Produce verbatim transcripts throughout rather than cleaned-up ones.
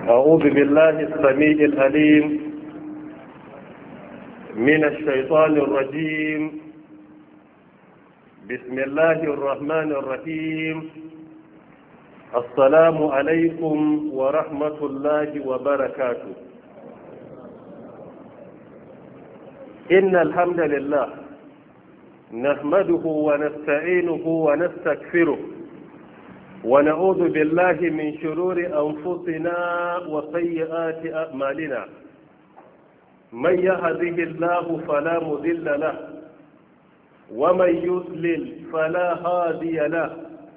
أعوذ بالله السميع العليم من الشيطان الرجيم. بسم الله الرحمن الرحيم. السلام عليكم ورحمة الله وبركاته. إن الحمد لله نحمده ونستعينه ونستغفره ونعوذ بالله من شرور أنفسنا وسيئات أعمالنا. من يهده الله فلا مضل له ومن يضلل فلا هادي له،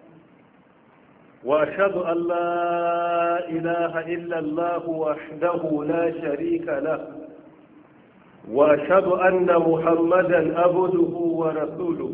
وأشهد أن لا إله إلا الله وحده لا شريك له، وأشهد أن محمدا عبده ورسوله.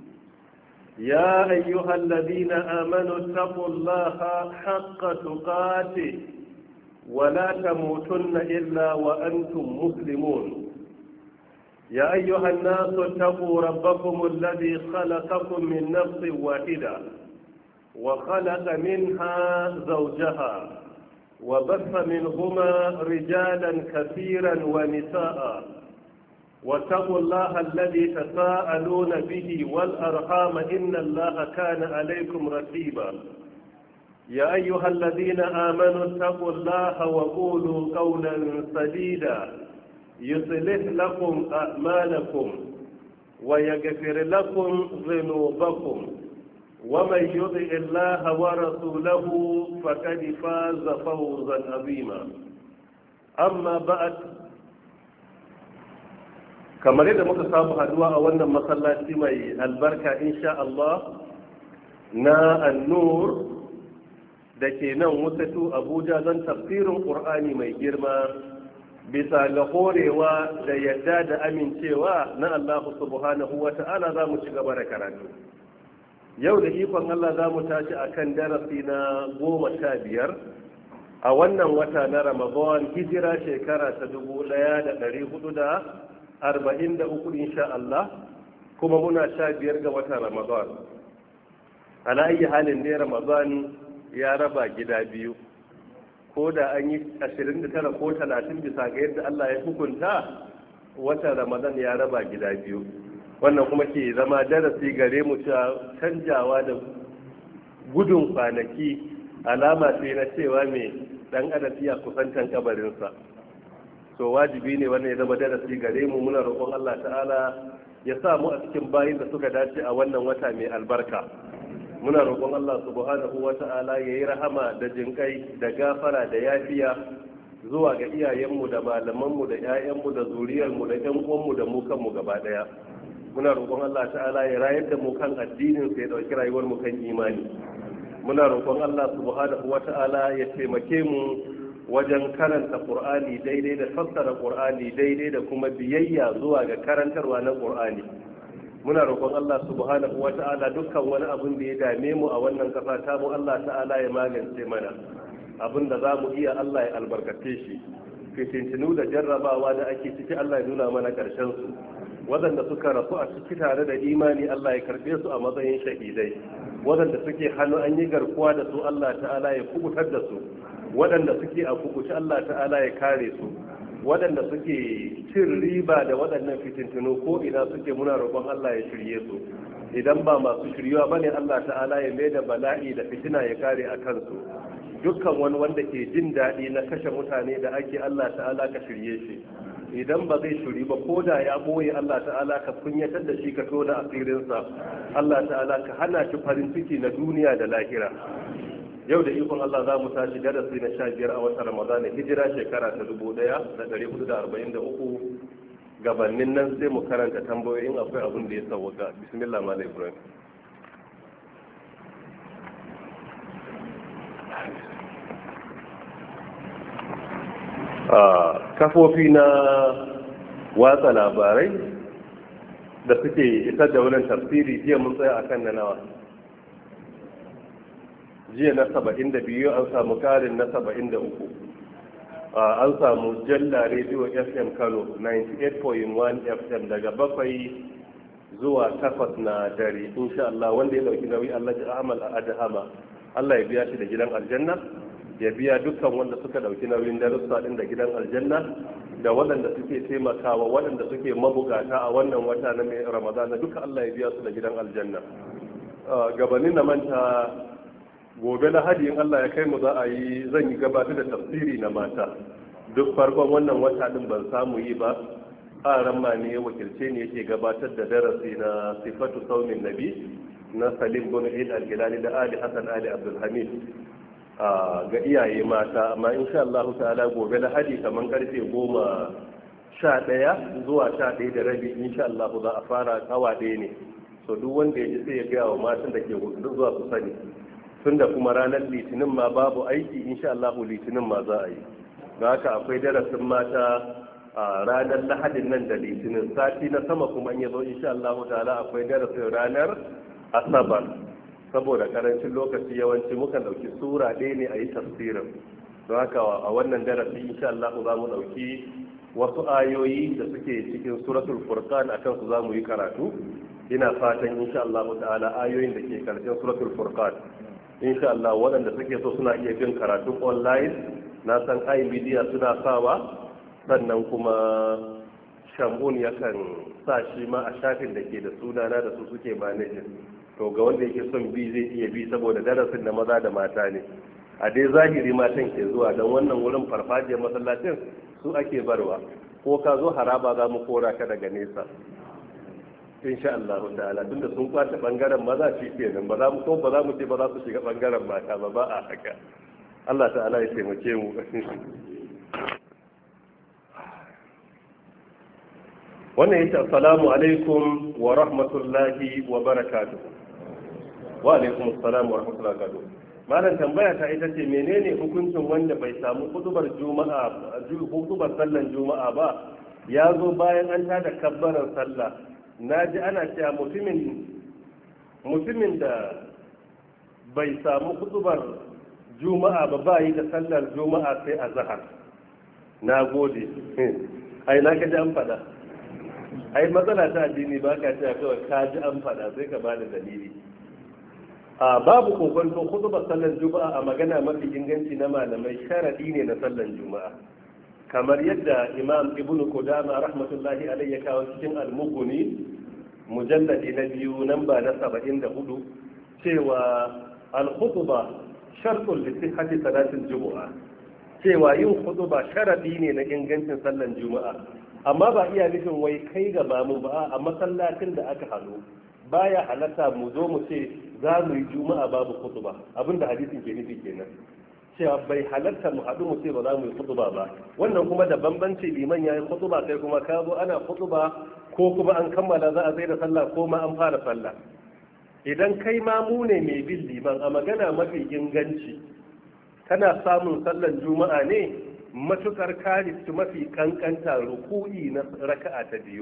يا أيها الذين آمنوا اتقوا الله حق تقاته ولا تموتن إلا وأنتم مسلمون. يا أيها الناس اتقوا ربكم الذي خلقكم من نفس واحدة وخلق منها زوجها وبث منهما رجالا كثيرا ونساء، واتقوا الله الذي تساءلون به والأرحام إن الله كان عليكم رقيبا. يا أيها الذين آمنوا اتقوا الله وقولوا قولا سديدا يصلح لكم أعمالكم ويغفر لكم ذنوبكم، ومن يطع الله ورسوله فقد فاز فوزا عظيما. أما بعد، kamar yadda muka samu haduwa a wannan masallaci mai albarka insha Allah na annur da ke nan wasatu Abuja don tafsirin Qur'ani mai girma bisa ga horewa da yadda da amincewa na Allah subhanahu wa ta'ala za mu ci gaba da karatu. Yau da ikon Allah za mu tashi akan darasi na goma sha biyar a wannan wata na Ramadan, hijira shekara ta dubu ɗaya da ɗari hudu da arba'in da uku insha Allah, kuma muna sha biyar ga watan Ramadan. Ala ayi halin dai Ramadan ya raba gida biyu, ko da an yi ashirin da tara ko talatin bisa ga yadda Allah ya hukunta, watan Ramadan ya raba gida biyu. Wannan kuma ke zama darasi gare mu cewa canjawa da gudun kwanaki alama ce na cewa mai dan adam iya kusantan kabarinsa. So wajibi ne wannan ya zama darasi gare mu. Muna roƙon Allah ta'ala ya sa mu a cikin bayin da suka dace a wannan wata mai albarka. Muna roƙon Allah subhanahu wa ta'ala ya yi rahama da jinƙai da gafara da yafiya zuwa ga iyayenmu da malamanmu da 'ya'yanmu da zuriyarmu da 'yan uwanmu da mu kanmu gaba ɗaya. Muna roƙon Allah ta'ala ya rayar da mu kan addinin sa ya ɗauki rayuwar mu kan imani. Muna roƙon Allah subhanahu wa ta'ala ya taimake mu wajen karanta Qur'ani daidai da fassara Qur'ani daidai da kuma biyayya zuwa ga karantarwa na Qur'ani. Muna roƙon Allah subhanahu wata'ala dukkan wani abin da ya dame mu a wannan ƙasa ta mu Allah ta'ala ya magance mana. Abin da za mu iya Allah ya albarkace shi. Fitintinu da jarrabawa da ake ciki Allah ya nuna mana ƙarshen su. Waɗanda suka rasu a ciki tare da imani Allah ya karɓe su a matsayin shahidai. Waɗanda suke hannu an yi garkuwa da su Allah ta'ala ya kubutar da su. Waɗanda suke a kubuci Allah ta'ala ya kare su. Waɗanda suke cin riba da waɗannan fitintunu ko ina suke, muna roƙon Allah ya shirye su. Idan ba masu shiryuwa bane Allah ta'ala ya mai da bala'i da fitina ya kare a kansu. Dukkan wani wanda ke jin daɗi na kashe mutane da ake, Allah ta'ala ka shirye shi. Idan ba zai shiri ba ko da ya ɓoye, Allah ta'ala ka kunyatar da shi ka tona asirinsa. Allah ta'ala ka hana shi farin ciki na duniya da lahira. Yau da ikon Allah za mu tashi darasi na sha biyar a watan Ramadan, hijira shekara ta dubu ɗaya da ɗari hudu da arba'in da uku. Gabanin nan sai mu karanta tambayoyin akwai abin da ya sauwaka. Bismillah ma Ibrahim. Kafofi na watsa labarai da suke isar da wannan tafsiri, jiya mun tsaya akan na nawa? Jiya na saba'in da biyu, an samu karin na saba'in da uku. An samu Jalla Radio F M Kano ninety-eight point one F M daga bakwai zuwa takwas na dare insha Allah. Wanda ya dauki nauyi Allah ji amal a adhama, Allah ya biya shi da gidan aljanna. ya biya dukkan wanda suka dauki nauyin darussa din da gidan aljanna da waɗanda suke taimakawa waɗanda suke mabukata a wannan wata na mai ramadana duka Allah ya biya su da gidan aljanna. Gabanin na manta gobe lahadi in Allah ya kai mu za a yi zan yi gabatar da tafsiri na mata duk farkon wannan wata din ban samu yi ba a ramma ne wakilce ne yake gabatar da darasi na sifatu saumin nabi na Salim bin Eid al-Hilali da Ali Hassan Ali Abdul Hamid ga iyaye mata, amma insha Allah ta'ala gobe lahadi kaman karfe goma sha ɗaya zuwa sha ɗaya da rabi insha Allah za a fara kawa ɗaya ne, so duk wanda ya ji sai ya gaya wa matan da ke hudu zuwa su sani, tunda kuma ranar litinin ma babu aiki insha Allah litinin ma za a yi, ga haka akwai darasin mata a ranar lahadin nan da litinin, sati na sama kuma in ya zo insha Allah ta'ala akwai darasin ranar asabar, saboda karancin lokaci yawanci mukan dauki sura ɗaya ne a yi tafsirin, don haka a wannan darasi insha Allah za mu dauki wasu ayoyi da suke cikin suratul furqan akan su za mu yi karatu, ina fatan insha Allah ta'ala ayoyin da ke karshen suratul furqan insha Allah waɗanda suke so suna iya bin karatun online, na san ai media suna sawa, sannan kuma shamun yakan sa shi ma a shafin da ke da sunana da su suke manajin, to ga wanda yake son bi zai iya bi saboda darasin da maza da mata ne, a dai zahiri matan ke zuwa don wannan wurin farfajiyar masallacin su ake barwa, ko ka zo haraba za mu kora ka daga nesa insha Allah ta'ala, tunda sun kwace bangaren maza shi kenan, ba za mu ko ba za mu ce ba za su shiga bangaren mata ba, ba a haka. Allah ta'ala ya taimake mu. Wannan yace assalamu alaikum wa rahmatullahi wa barakatuh. Wa alaikum assalam wa rahmatullahi wa barakatuh. Malam tambaya ta ita ce menene hukuncin wanda bai samu hudubar juma'a hudubar sallan juma'a ba, ya zo bayan an tada kabbaran sallah, naji ana cewa mutumin mutumin da bai samu hudubar juma'a ba ba yi da sallar juma'a sai a zahar. Na gode. Ai na kaji an faɗa. Ai matsala ta addini ba ka cewa kawai ka ji an faɗa sai ka bada dalili. A babu kokonto hudubar sallar juma'a a magana mafi inganci na malamai sharadi ne na sallar juma'a. Kamar yadda Imam Ibn Qudama rahmatullahi alaihi ya kawo cikin Al-Mughni mujalladi na biyu namba na saba'in da hudu cewa al-khutba shartun li sihhati salatil jumu'a, cewa yin khutba sharadi ne na ingancin sallar juma'a, amma ba iya nufin wai kai ga mamu ba a masallacin da aka haɗu baya halatta mu zo mu ce za mu yi juma'a babu khutba, abinda hadisin ke nufi kenan, cewa bai halatta mu haɗu mu ce ba za mu yi khutba ba. Wannan kuma da bambanci liman ya yi khutba sai kuma ka zo ana khutba ko kuma an kammala za a tsaye da sallah ko ma an fara sallah. Idan kai ma mu ne mai bin liman a magana mafi inganci kana samun sallan juma'a ne matukar karisti mafi kankanta ruku'i na raka'a ta biyu.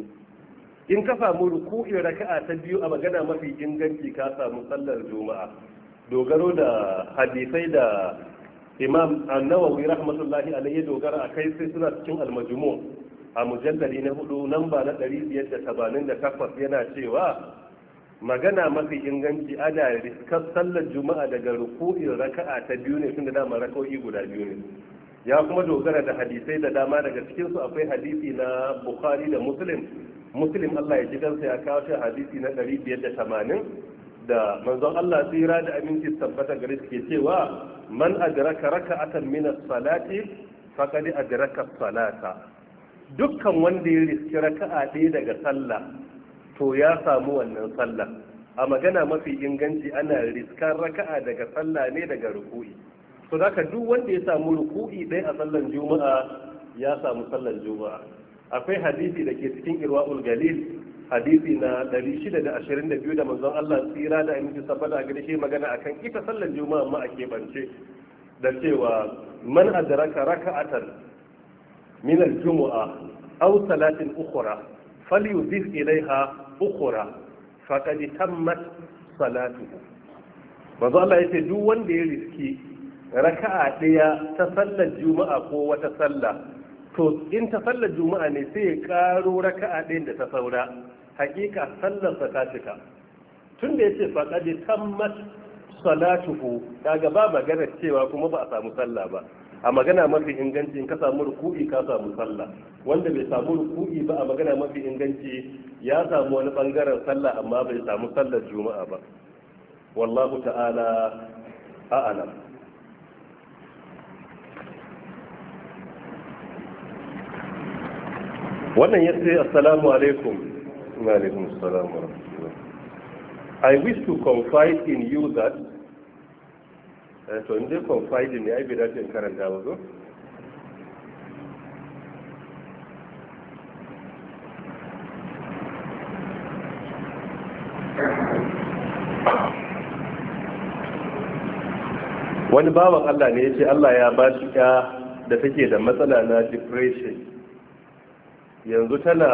In ka samu ruku'in raka'a ta biyu a magana mafi inganci ka samu sallar juma'a, dogaro da hadisai da Imam An-Nawawi rahmatullahi alaihi dogara a kai sai suna cikin al-Majmu' a mujallali na hudu namba na ɗari biyar da tamanin da takwas yana cewa magana mafi inganci ana riskar sallar juma'a daga ruku'in raka'a ta biyu ne, tunda dama raka'o'i guda biyu ne. Ya kuma dogara da hadisai da dama, daga cikin su akwai hadisi na Bukhari da Muslim. Muslim Allah ya ji kansa ya kawo shi hadisi na ɗari biyar da tamanin da manzon Allah tsira da aminci tabbata gare shi ke cewa man adraka raka'atan min as-salati faqad adraka as-salata, dukkan wanda ya riski raka'a ɗaya daga sallah to ya samu wannan sallah. A magana mafi inganci ana riskar raka'a daga sallah ne daga ruku'i, to zaka duk wanda ya samu ruku'i ɗaya a sallan juma'a ya samu sallan juma'a. Akwai hadisi da ke cikin irwa'ul galil hadisi na ɗari shida da ashirin da biyu da manzon Allah tsira da aminci sabbata a gare shi magana akan ita sallan juma'a ma a keɓance da cewa man adraka raka'atan min al-jumu'a aw salatin ukhra falyudif ilaiha ukhra faqad tammat salatuhu. manzo Allah yace duk wanda ya riski raka'a daya ta sallar juma'a ko wata sallah, to in ta sallar juma'a ne sai ya karo raka'a ɗayan da ta saura, hakika sallar sa ta cika. Tunda yace faqad tammat salatuhu kaga ba magana cewa kuma ba a samu sallah ba. A magana mafi inganci in ka samu ruku'i ka samu sallah, wanda bai samu ruku'i ba a magana mafi inganci ya samu wani bangaren sallah amma bai samu sallar juma'a ba. wallahu ta'ala a'lam. Wannan ya ce assalamu alaikum. Wa alaikum assalam wa rahmatullah. I wish to confide in you that uh, to inda confide ne ai bai dace in karanta ba zo. Wani bawan Allah ne ya ce Allah ya ba shi ya da take da matsala na depression. Yanzu tana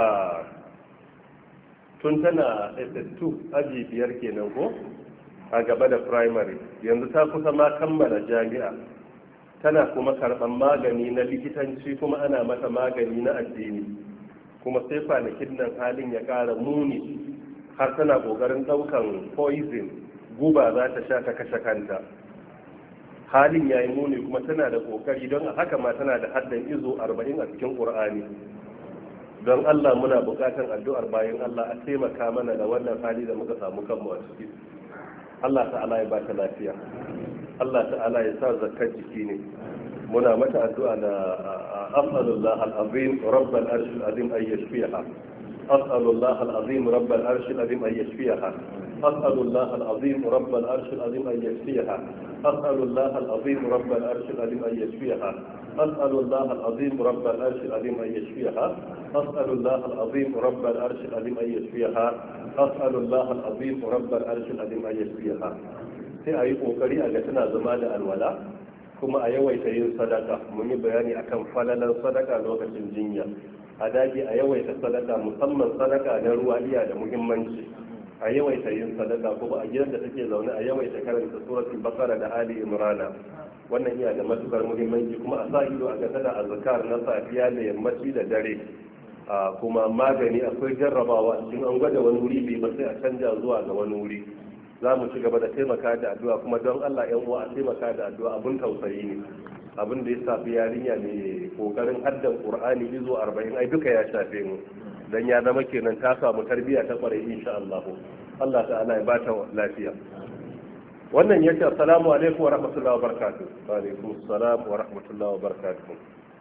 tun tana S S two aji biyar kenan ko a gaba da primary, yanzu ta kusa ma kammala jami'a, tana kuma karɓar magani na likitanci kuma ana mata magani na addini, kuma sai kwanakin nan halin ya ƙara muni har tana ƙoƙarin ɗaukan poison guba za ta sha ta kashe kanta. Halin ya yi muni kuma tana da ƙoƙari don a haka ma tana da haddan izo arba'in a cikin ƙur'ani. Don Allah muna buƙatar addu'ar bayan Allah a taimaka mana da wannan hali da muka samu kanmu a ciki. Allah ta'ala ya ba ta lafiya, Allah ta'ala ya sa zakkar jiki ne. Muna mata addu'a da as'alullah al-azim rabbal arshil azim ay yashfiha, as'alullah al-azim rabbal arshil azim ay yashfiha, as'alullah al-azim rabbal arshil azim ay yashfiha, as'alullah al-azim rabbal arshil azim ay yashfiha, as'alullah al-azim rabbal arshil azim ay yashfiha, as'alullah al-azim rabbal arshil azim ay yashfiha, as'alullah al-azim rabbal arshil azim ay yashfiha. Sai ayi kokari a ga tana zama da alwala kuma a yawaita yin sadaka. Mun yi bayani akan falalan sadaka lokacin jinya. A dage a yawaita sadaka, musamman sadaka na ruwa iya da muhimmanci. A yawaita yin sadaka kuma a gidan da take zaune a yawaita karanta suratul baqara da ali imrana. Wannan iya da matukar muhimmanci kuma a sa ido a ga tana azkar na safiya da yammaci da dare. a kuma magani akwai jarrabawa in an gwada wani wuri bai ba sai a canja zuwa ga wani wuri. Za mu ci gaba da taimaka da addu'a kuma don Allah yan uwa a taimaka da addu'a, abun tausayi ne. Abin da ya shafi yarinya ne kokarin haddan Qur'ani izo arba'in ai duka ya shafe mu, dan ya zama kenan ta samu tarbiyya ta kware insha Allah. Allah ta'ala ya bata lafiya. Wannan yace assalamu alaikum wa rahmatullahi wa barakatuh. Wa alaikum assalam wa rahmatullahi wa barakatuh.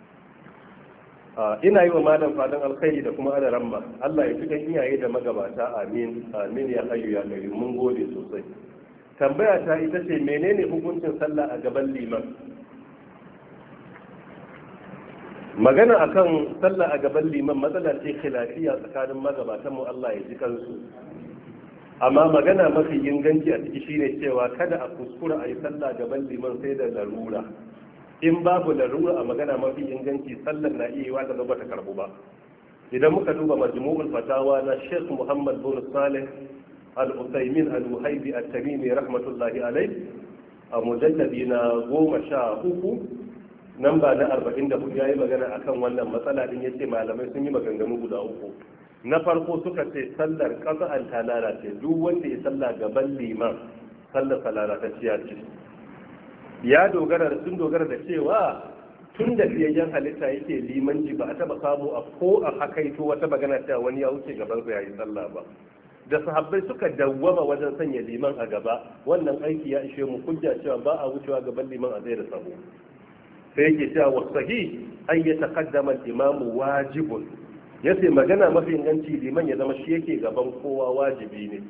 Ina yi wa malam fadan alkhairi da kuma ana ramma. Allah ya cikin iyaye da magabata, amin amin ya hayyu ya qayyum. Mun gode sosai. Tambaya ta ita ce menene hukuncin sallah a gaban liman? Magana akan sallah a gaban liman matsala ce khilafiya tsakanin magabatan mu, Allah ya ji kansu. Amma magana mafi inganci a ciki shine cewa kada a kuskura a yi sallah gaban liman sai da larura. In babu larura a magana mafi inganci sallar na iya yiwa da ba ta karbu ba. Idan muka duba majmu'ul fatawa na Sheikh Muhammad bin Salih Al-Utsaimin Al-Wahibi At-Tamimi rahmatullahi alayh a mujalladi na goma sha uku namba na arba'in da hudu yayi magana akan wannan matsala din, yace malamai sun yi maganganu guda uku. Na farko suka ce sallar qaza'an ta lalace, duk wanda ya salla gaban liman sallar lalatacciya ce. Ya dogara da sun dogara da cewa tun da fiyayyen halitta yake limanci ba a taba samu a ko a hakaito wata magana cewa wani ya wuce gaban sa yayi sallah ba. Da sahabbai suka dawwama wajen sanya liman a gaba, wannan aiki ya ishe mu hujja cewa ba a wucewa gaban liman a zai da sabo. Sai yake cewa wasahi an ya taqaddama al-imamu wajibun, yace magana mafi inganci liman ya zama shi yake gaban kowa wajibi ne.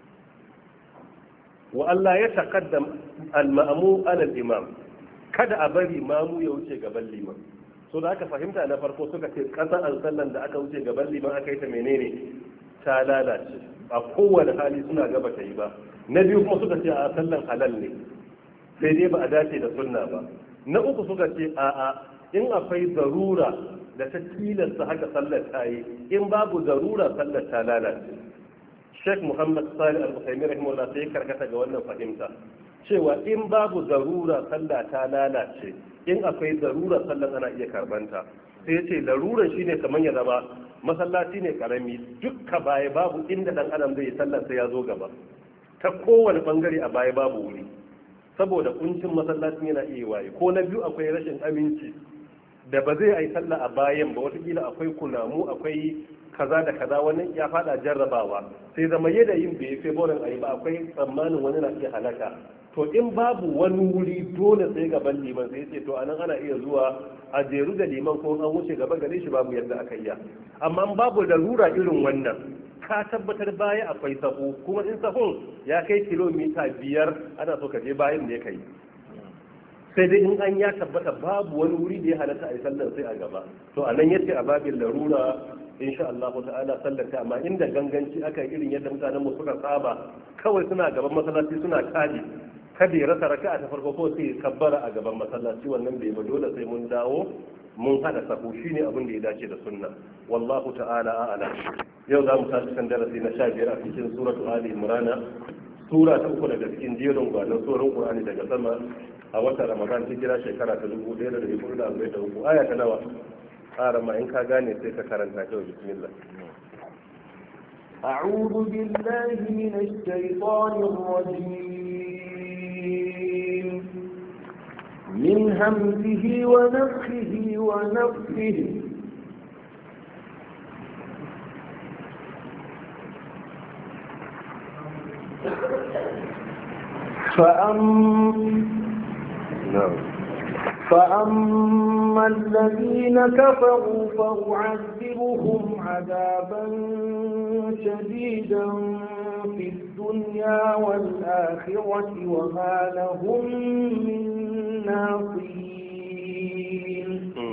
Wa Allah ya taqaddam al-ma'mu ala al-imam, kada a bari mamu ya wuce gaban liman. So da aka fahimta na farko suka ce kasan sallan da aka wuce gaban liman aka yi ta menene, ta lalace, a kowane hali suna gaba ta yi ba. Na biyu kuma suka ce a sallan halal ne, sai dai ba a dace da sunna ba. Na uku suka ce a'a, in akwai zarura da ta tilasta haka sallar ta yi, in babu zarura sallar ta lalace. Sheikh Muhammad Salih Al-Utsaimin rahimahullah sai karkata ga wannan fahimta cewa in babu zarura sallah ta lalace, in akwai zarura sallar ana iya karbanta. Sai yace laruran shine kamar ya zama masallaci ne karami, dukka baya babu inda dan adam zai yi sallar sai ya zo gaba, ta kowane bangare a baya babu wuri. saboda kuncin masallacin yana iya waye, ko na biyu akwai rashin aminci da ba zai yi sallah a bayan ba, watakila akwai kunamu akwai kaza da kaza, wani ya fada jarrabawa sai zama yadda yin bai fi borin ayi ba, akwai tsammanin wani na iya halaka. To in babu wani wuri dole sai gaban liman, sai ce to anan ana iya zuwa a jeru da liman ko an wuce gaba gare shi babu yadda aka yi. Amma babu larura irin wannan, ka tabbatar baya akwai sahu, kuma in sahun ya kai kilomita biyar ana so ka je bayan da ya kai, sai dai in an ya tabbata babu wani wuri da ya halatta a yi sallar sai a gaba, to a nan yace a babin larura insha Allah ta'ala sallar ta. Amma inda ganganci aka yi irin yadda mutanen mu suka saba, kawai suna gaban masallaci suna kadi, kada ya rasa raka'a ta farko ko sai kabbara a gaban masallaci, wannan bai ba, dole sai mun dawo mun hada sahu, shine abin da ya dace da sunna. Wallahu ta'ala a'lam. Yau za mu tashi kan darasi na sha biyar a cikin suratul Ali Imran, sura ta uku daga cikin jerin gwanon surorin Qur'ani daga sama a watan Ramadan, hijira shekara ta dubu ɗaya da ɗari hudu da arba'in da uku. Aya ta nawa? Arama in ka gane sai ka karanta ta. Bismillah. أعوذ بالله من الشيطان الرجيم من همزه ونفخه ونفخه فأما الذين كفروا فأعذبهم عذابا شديدا في الدنيا والآخرة وما لهم من ناصرين.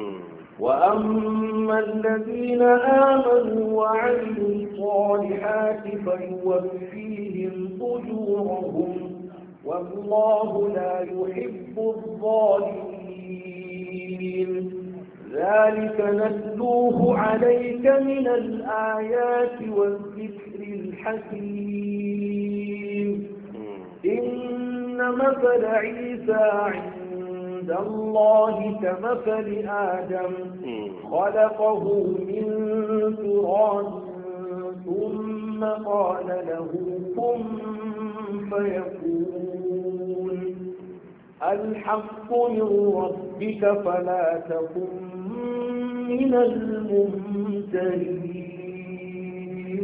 وأما الذين آمنوا وعملوا الصالحات فيوفيهم أجورهم والله لا يحب الظالمين. ذلك نتلوه عليك من الآيات والذكر الحكيم. إن مثل عيسى عند الله كمثل آدم خلقه من تراب ثم قال له كن فيكون. الحق من ربك فلا تكن من الممترين.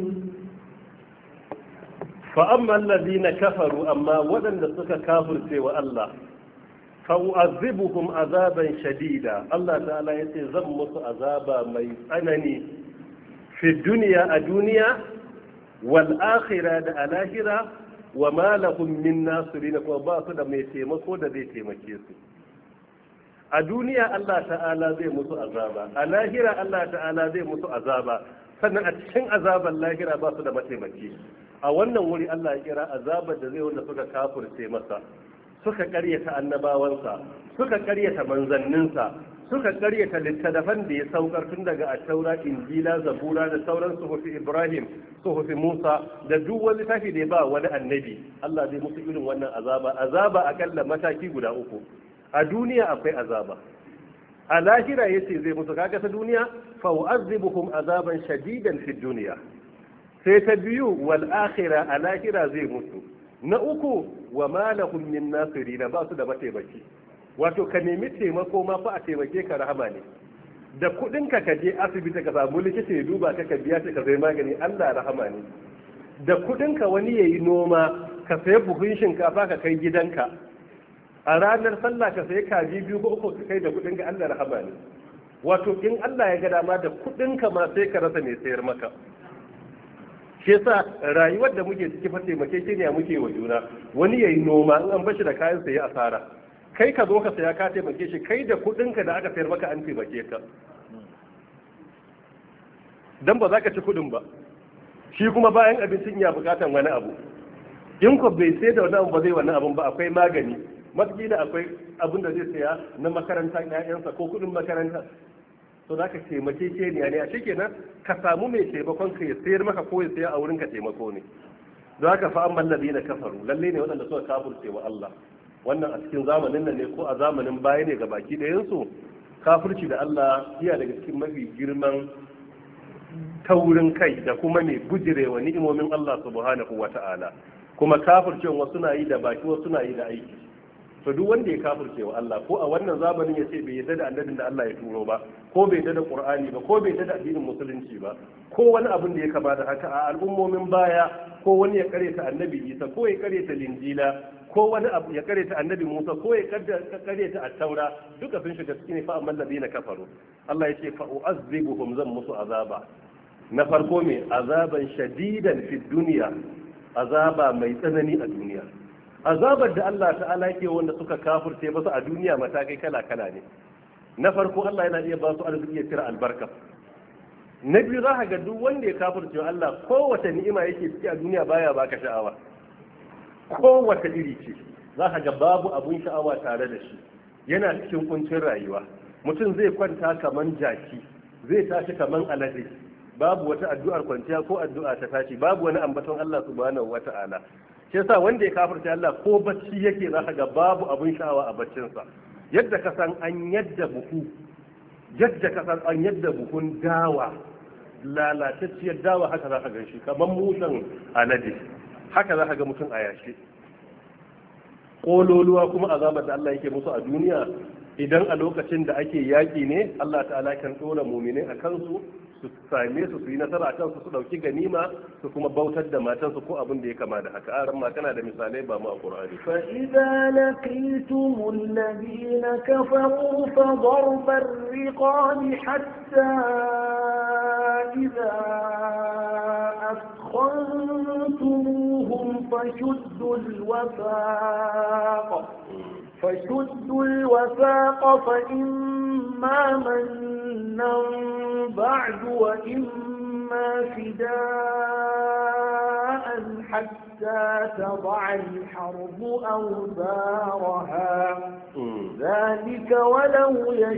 فأما الذين كفروا أما ودن سك كافر سوى الله فأعذبهم عذابا شديدا. الله تعالى يتزمس عذابا ميسانني في الدنيا الدنيا والآخرة الآخرة وما لهم من ناصرين. وباطل ما يتيمكوا da zai taimake su. A duniya Allah ta'ala zai musu azaba, a lahira Allah ta'ala zai musu azaba, sannan a cikin azaban lahira ba su da mataimaki. A wannan wuri Allah ya kira azabar da zai wanda suka kafirce masa, suka karyata annabawansa, suka karyata manzanninsa, suka karyata littattafan da ya saukar tun daga Attaura, Injila, Zabura da sauran suhufi Ibrahim, suhufi Musa da duk wani littafi da ya ba wani annabi. Allah zai musu irin wannan azaba, azaba akalla mataki guda uku. A duniya akwai azaba, a lahira yace zai musu, kaga ta duniya fa u'azzibuhum azaban shadidan fid dunya, sai ta biyu wal akhirah, a lahira zai musu. Na uku wa ma lahum min nasirin, ba su da mataimaki. Wato ka nemi taimako ma fa a taimake ka rahama ne. Da kudin ka je asibiti ka samu likita ya duba ka ka biya ka zai magani, Allah rahama ne. Da kudin ka wani yayi noma ka sayi buhun shinkafa ka kai gidanka, a ranar sallah ka sayi kaji biyu ko uku ka kai da kudin ka, Allah rahama ne. Wato in Allah ya ga dama da kudin ka ma sai ka rasa mai sayar maka. Shi yasa rayuwar da muke ciki fa taimake shi ne muke wa juna. Wani yayi noma in an bashi da kayan sayi asara, kai ka zo ka saya ka taimake shi, kai da kudinka da aka sayar maka an taimake ka, dan ba za ka ci kudin ba, shi kuma bayan abincin ya bukatan wani abu, in ko bai sai da wani abu ba zai wani abun ba, akwai magani, matkila akwai abin da zai saya na makaranta ƴaƴansa ko kudin makaranta, to za ka taimake shi ne a shi kenan ka samu mai taimakon ka ya sayar maka ko ya saya a wurin ka taimako ne. Don haka fa amman ladina kafaru, lalle ne waɗanda suka kafirce wa Allah. Wannan a cikin zamanin nan ne ko a zamanin baya ne ga baki ɗayansu, kafirci da Allah iya daga cikin mafi girman taurin kai da kuma mai bujirewa ni'imomin Allah subhanahu wa ta'ala. Kuma kafircin wasu na yi da baki wasu na yi da aiki. to duk wanda ya kafirce wa Allah ko a wannan zamanin ya ce bai yarda da annabin da Allah ya turo ba ko bai yarda da Qur'ani ba ko bai yarda da addinin musulunci ba ko wani abin da ya kama da haka a al'ummomin baya ko wani ya kareta annabi Isa ko ya kareta Linjila ko wani abu ya kareta annabi Musa ko ya kareta at-Taura duka sun shiga cikin fa amman ladina kafaru Allah ya ce fa u'azzibuhum zan musu azaba na farko me azaban shadidan fi dunya azaba mai tsanani a duniya azabar da Allah ta'ala ke wanda suka kafirce basu a duniya matakai kala kala ne na farko Allah yana iya ba su arziki ya tira albarka na biyu za ka ga duk wanda ya kafirce Allah kowace ni'ima yake ciki a duniya baya baka sha'awa kowace iri ce za ka ga babu abun sha'awa tare da shi yana cikin kuncin rayuwa mutum zai kwanta kaman jaki zai tashi kaman alade babu wata addu'ar kwanciya ko addu'a ta tashi babu wani ambaton Allah subhanahu wata'ala shi yasa wanda ya kafirta Allah ko bacci yake za ka ga babu abun sha'awa a baccinsa yadda ka san an yadda buhu yadda ka san an yadda buhun dawa lalatacciyar dawa haka za ka gan shi kamar mushen alade haka za ka ga mutum a yashi ƙololuwa kuma azabar da Allah yake musu a duniya idan a lokacin da ake yaƙi ne Allah ta'ala kan ɗora muminai a kansu su same su su yi nasara a kansu su ɗauki ganima su kuma bautar da matansu ko abin da ya kama da haka aran ma kana da misalai ba mu a Qur'ani fa idza laqitumul ladina kafaru fa darbar riqab hatta idza akhantumuhum fashuddul wasaq فشدوا الوثاق فإما منا بعد وإما فداء حتى تضع الحرب أوزارها ذلك ولو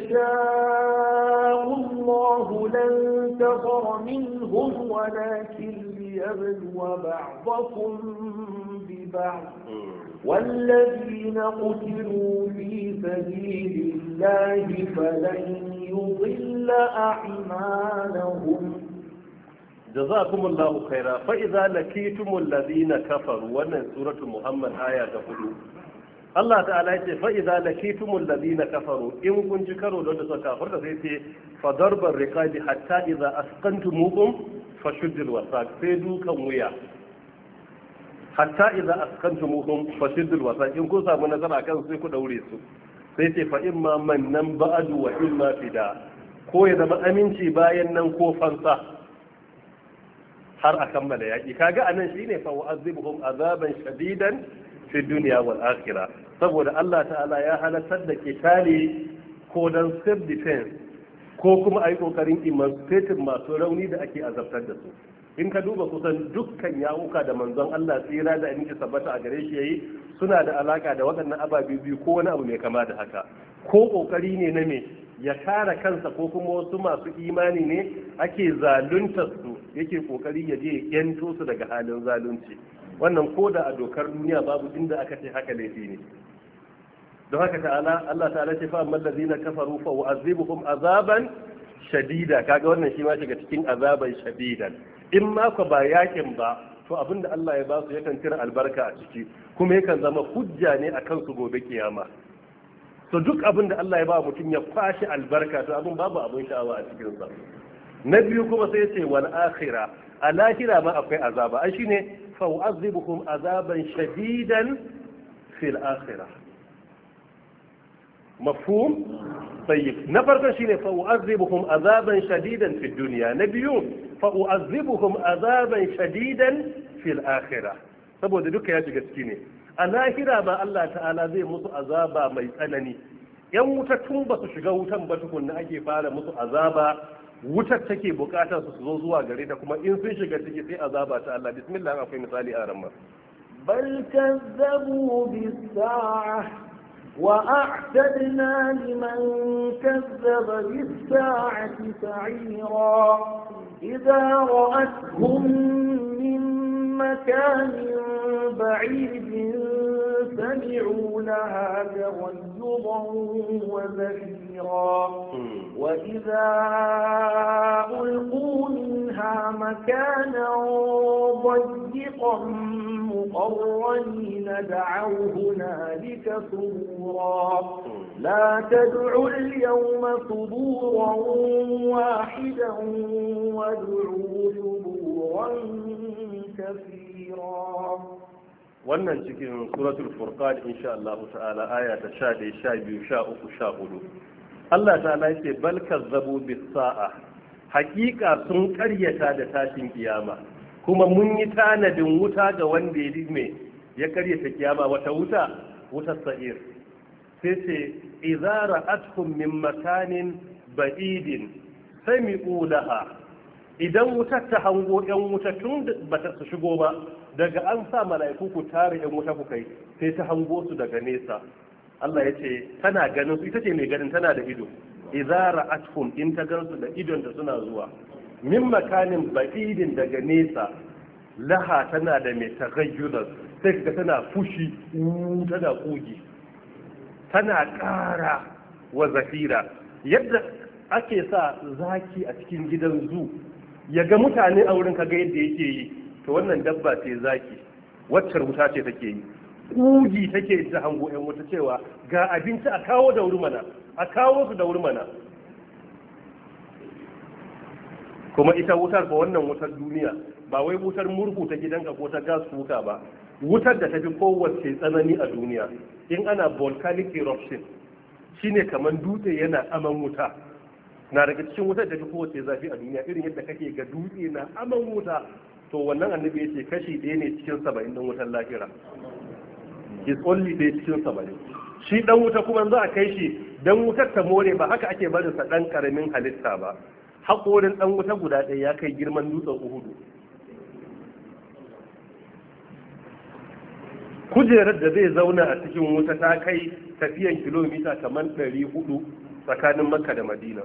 يشاء الله لانتصر منهم ولكن ليبلو بعضكم ببعض والذين قتلوا في سبيل الله فلن يضل أعمالهم جزاكم الله خيرا فإذا لقيتم الذين كفروا wannan suratu Muhammad aya ta hudu Allah ta'ala yace fa idza laqitum alladhina kafaru in kun ji karo da suka kafirta sai ce fa darbar riqabi hatta idza asqantumuhum fashuddul wasaq sai dukan wuya hatta idza asqantumuhum fashuddul wasaq in kun samu nazara kan sai ku daure su sai ce fa imma mannan ba'du wa imma fida ko ya zama aminci bayan nan ko fansa har a kammala yaƙi kaga anan shine fa wa'azibuhum azaban shadidan fi dunya wal akhirah saboda Allah ta'ala ya halartar da kitali ko dan self defense ko kuma ayi kokarin emancipating masu rauni da ake azabtar da su in ka duba kusan dukkan yawuka da manzon Allah tsira da aminci sabbata a gare shi yayi suna da alaka da waɗannan ababe biyu ko wani abu mai kama da haka ko kokari ne na me ya kare kansa ko kuma wasu masu imani ne ake zaluntar su yake kokari ya je yanto su daga halin zalunci wannan ko da a dokar duniya babu inda aka ce haka laifi ne don haka ta'ala Allah ta'ala ce fa amman ladina kafaru fa u'azibuhum azaban shadida kaga wannan shi ma shiga cikin azaban shadidan in ma ko ba yakin ba to abinda Allah ya ba su yakan tira albarka a ciki kuma yakan zama hujja ne akan su gobe kiyama to duk abin da Allah ya ba mutum ya kwashi albarka to abin babu abin sha'awa a cikin sa na biyu kuma sai ce wal akhirah a lahira ma akwai azaba ai shine fa u'azibuhum azaban shadidan fil akhirah mafhum tayyib na farko shine fa u'azibuhum azaban shadidan fid dunya na biyu fa u'azibuhum azaban shadidan fil akhirah saboda duka ya shiga ciki ne a lahira ba Allah ta'ala zai musu azaba mai tsanani yan wuta tun ba su shiga wutan ba tukunna ake fara musu azaba wutar take bukatar su zo zuwa gare ta kuma in sun shiga ciki sai azaba ta Allah bismillah akwai misali a ramma bal kazzabu bis sa'ah wa a'tadna liman kazzaba bis sa'ati sa'ira idza ra'atuhum min مكان بعيد سمعوا لها تغيظا وزفيرا وإذا ألقوا منها مكانا ضيقا مقرنين دعوا هنالك ثبورا لا تدعوا اليوم ثبورا واحدا وادعوا ثبورا كثيرا. wannan cikin suratul furqan insha Allah ta'ala aya ta sha ɗaya, sha biyu, sha uku, sha hudu. Allah ta'ala yake bal kazzabu bis sa'a, hakika sun karyata da tashin kiyama, kuma mun yi tanadin wuta ga wanda ya dime ya karyata kiyama. Wata wuta? Wutar sa'ir. sai ce idza ra'atkum min makanin ba'idin sami'u laha, idan wutar ta hango yan wuta tun bata su shigo ba, daga an sa mala'iku ku tare yan wuta ku kai, sai ta hango su daga nesa. Allah ya ce tana ganin su, ita ce mai ganin, tana da ido. idza ra'atkum, in ta gansu da idon da suna zuwa, min makanin ba'idin daga nesa, laha tana da mai tagayyudan, sai kaga tana fushi, tana kugi, tana ƙara wa zafira. Yadda ake sa zaki a cikin gidan zu ya ga mutane a wurin kaga yadda yake yi, to wannan dabba ce zaki, waccar wuta ce take yi, kugi take ta hango yan wuta cewa ga abinci a kawo da wuri mana, a kawo su da wuri mana. kuma ita wutar ba wannan wutar duniya, ba wai wutar murhu ta gidanka ko ta gas kuka ba, wutar da ta fi kowace tsanani a duniya. In ana volcanic eruption shine kamar dutse yana aman wuta, na daga cikin wutar da ta fi kowace zafi a duniya, irin yadda kake ga dutse na aman wuta, to wannan annabi yace kashi ɗaya ne cikin saba'in ɗin wutar lahira, is only ɗaya cikin saba'in. Shi ɗan wuta kuma za a kai shi dan wutar ta more, ba haka ake barin sa ɗan ƙaramin halitta ba. Haƙorin ɗan wuta guda ɗaya ya kai girman dutsen Uhudu. Kujerar da zai zauna a cikin wuta ta kai tafiyan kilomita kamar ɗari hudu tsakanin Makka da Madina.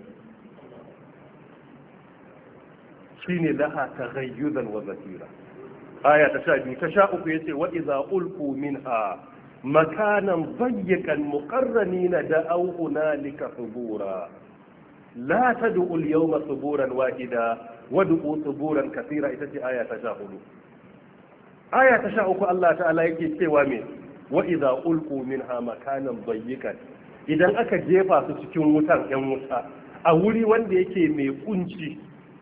Shi ne laha ta ghayyuzan wa zafira. Aya ta sha biyu, ta sha uku ya ce wa iza ulku minha makanan bayyakan muqarranina da'aw hunalika subura. La tad'u al-yawma suburan wahida wad'u suburan kathira. Ita ce aya ta sha hudu. Aya ta sha uku Allah ta'ala yake cewa me wa idza ulqu minha makanan dayyikan, idan aka jefa su cikin wutan yan wuta a wuri wanda yake mai kunci,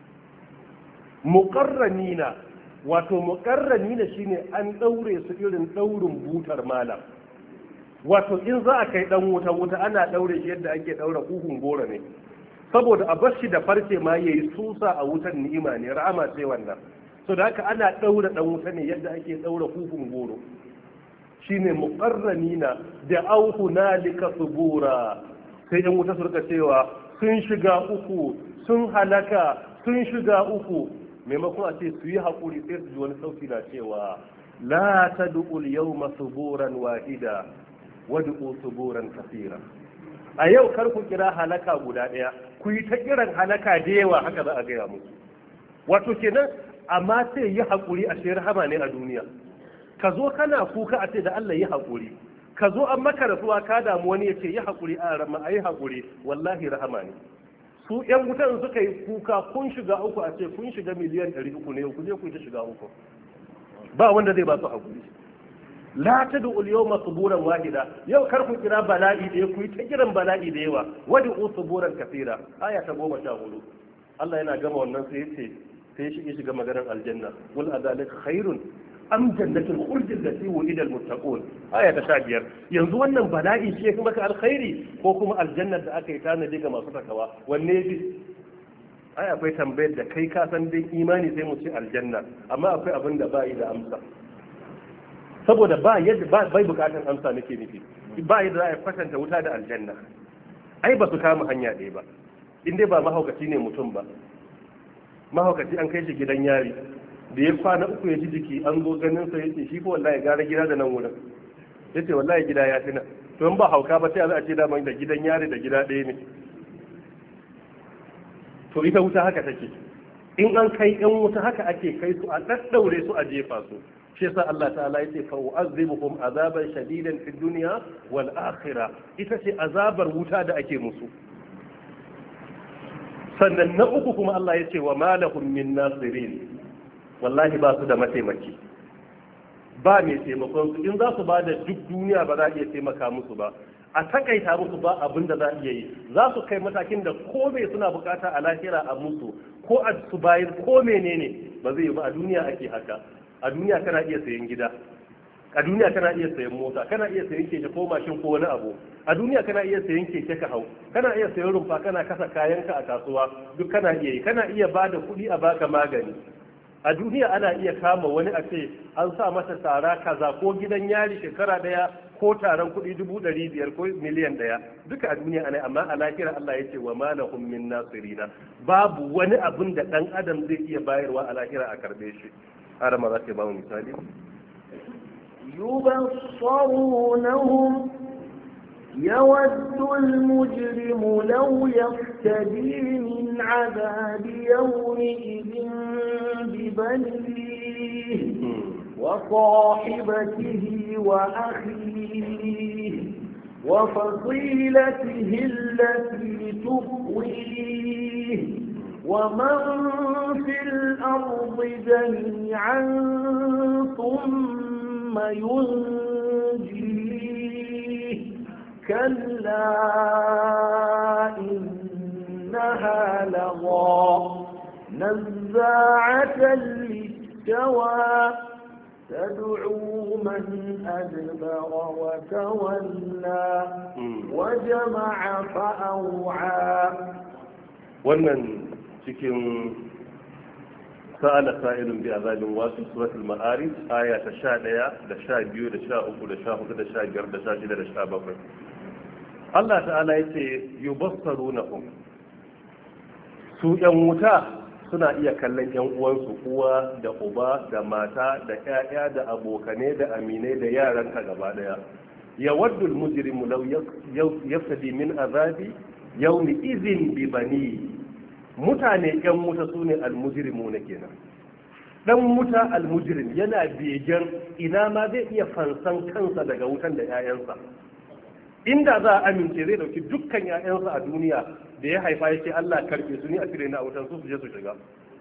muqarranina, wato muqarranina shine an daure su irin daurin butar malam. Wato in za a kai dan wuta wuta ana daure shi yadda ake daura kuhun gora ne, saboda a bar shi da farce ma yayi susa a wutan ni'ima ne, rahama ce wannan. So da haka ana daura dan wuta ne yadda ake daura kuhun goro, shine muqarranina da auhu nalika subura. Sai yan wuta su rika cewa sun shiga uku, sun halaka, sun shiga uku. Maimakon a ce su yi haƙuri, sai su ji wani sauti na cewa la tad'u al-yawma suburan wahida wad'u suburan kathira. A yau kar ku kira halaka guda ɗaya, ku yi ta kiran halaka da yawa, haka za a gaya musu. Wato kenan, amma sai yi haƙuri a shi rahama ne a duniya. Ka zo kana kuka a ce da Allah yi haƙuri, ka zo an maka rasuwa ka damu wani ya ce yi haƙuri a rama a yi haƙuri, wallahi rahama ne. Su ƴan wutan suka yi kuka kun shiga uku a ce kun shiga miliyan ɗari uku ne, ku je ku yi ta shiga uku, ba wanda zai ba su haƙuri. La tad'u al-yawma suburan wahida, yau kar ku kira bala'i da ku yi ta kiran bala'i da yawa, wad'u suburan kathira. Aya ta goma sha hudu. Allah yana gama wannan sai yace sai shi shiga maganar aljanna, wal adalika khairun am jannatul khuld allati wulida al-muttaqun. Aya ta sha biyar. Yanzu wannan bala'i shi yake maka alkhairi ko kuma aljannar da aka yi tanadi ga masu takawa, wanne bi? Ai akwai tambayar da kai ka san din imani sai mu ce aljanna, amma akwai abin da ba yi da amsa. Saboda ba yadda bai bukatan amsa nake nufi, ba yadda za a kwatanta wuta da aljanna. Ai ba su kama hanya ɗaya ba, in dai ba mahaukaci ne mutum ba. Mahaukaci an kai shi gidan yari, da ya kwana uku ya ji jiki, an zo ganin sa yace shi ko wallahi gara gida da nan wurin, yace wallahi gida ya tuna. To in ba hauka ba sai za a ce da da gidan yari da gida ɗaya ne. To ita wuta haka take, in an kai yan wuta haka ake kai su a daddaure su a jefa su. shi yasa Allah ta'ala yace fa u'azzibuhum azaban shadidan fid dunya wal akhirah, ita ce azabar wuta da ake musu. sannan na uku kuma Allah yace wa malahum min nasirin, wallahi ba su da mataimaki, ba mai taimakon su. in za su ba da duk duniya ba za a iya taimaka musu ba, a takaita musu ba abin da za a iya yi. za su kai matakin da ko mai suna bukata a lahira a musu, ko a su bayar ko menene ba zai yi ba. A duniya ake haka. A duniya kana iya sayan gida, a duniya kana iya sayan mota, kana iya sayan keke ko mashin ko wani abu, a duniya kana iya sayan keke ka hau, kana iya sayan rumfa kana kasa kayanka a kasuwa, duk kana iya yi. kana iya ba da kuɗi a baka magani. A duniya ana iya kama wani a ce an sa masa tara kaza ko gidan yari shekara daya ko taron kuɗi dubu ɗari biyar ko miliyan ɗaya, duka a duniya ana. amma a lahira Allah ya ce wa ma lahum min nasirina, babu wani abin da ɗan adam zai iya bayarwa a lahira a karɓe shi. har ma za ka ba mu misali. يبصرونهم يود المجرم لو يفتدي من عذاب يومئذ ببنيه وصاحبته وأخيه وفصيلته التي تؤويه ومن في الأرض جميعا ثم ينجيه كلا إنها لظى نزاعة للشوى تدعو من أدبر وتولى وجمع فأوعى. wannan cikin sa'ala sa'ilun bi azabin wasu suratul ma'arij aya ta sha ɗaya da sha biyu da sha uku da sha hudu da sha biyar da sha shida da sha bakwai. Allah ta'ala yace yubassarunahum, su yan wuta suna iya kallon yan uwansu uwa da uba da mata da ƴaƴa da abokane da aminai da yaranka gaba daya. yawaddu al-mujrimu law yafsadi min azabi yawmi idhin bi bani. mutane yan wuta sune al-mujrimu ne kenan. dan wuta al-mujrim yana begen ina ma zai iya fansan kansa daga wutan da ƴaƴansa. inda za a amince zai dauki dukkan ƴaƴansa a duniya da ya haifa yake Allah karbe su ni a cire na wutan su su je su shiga.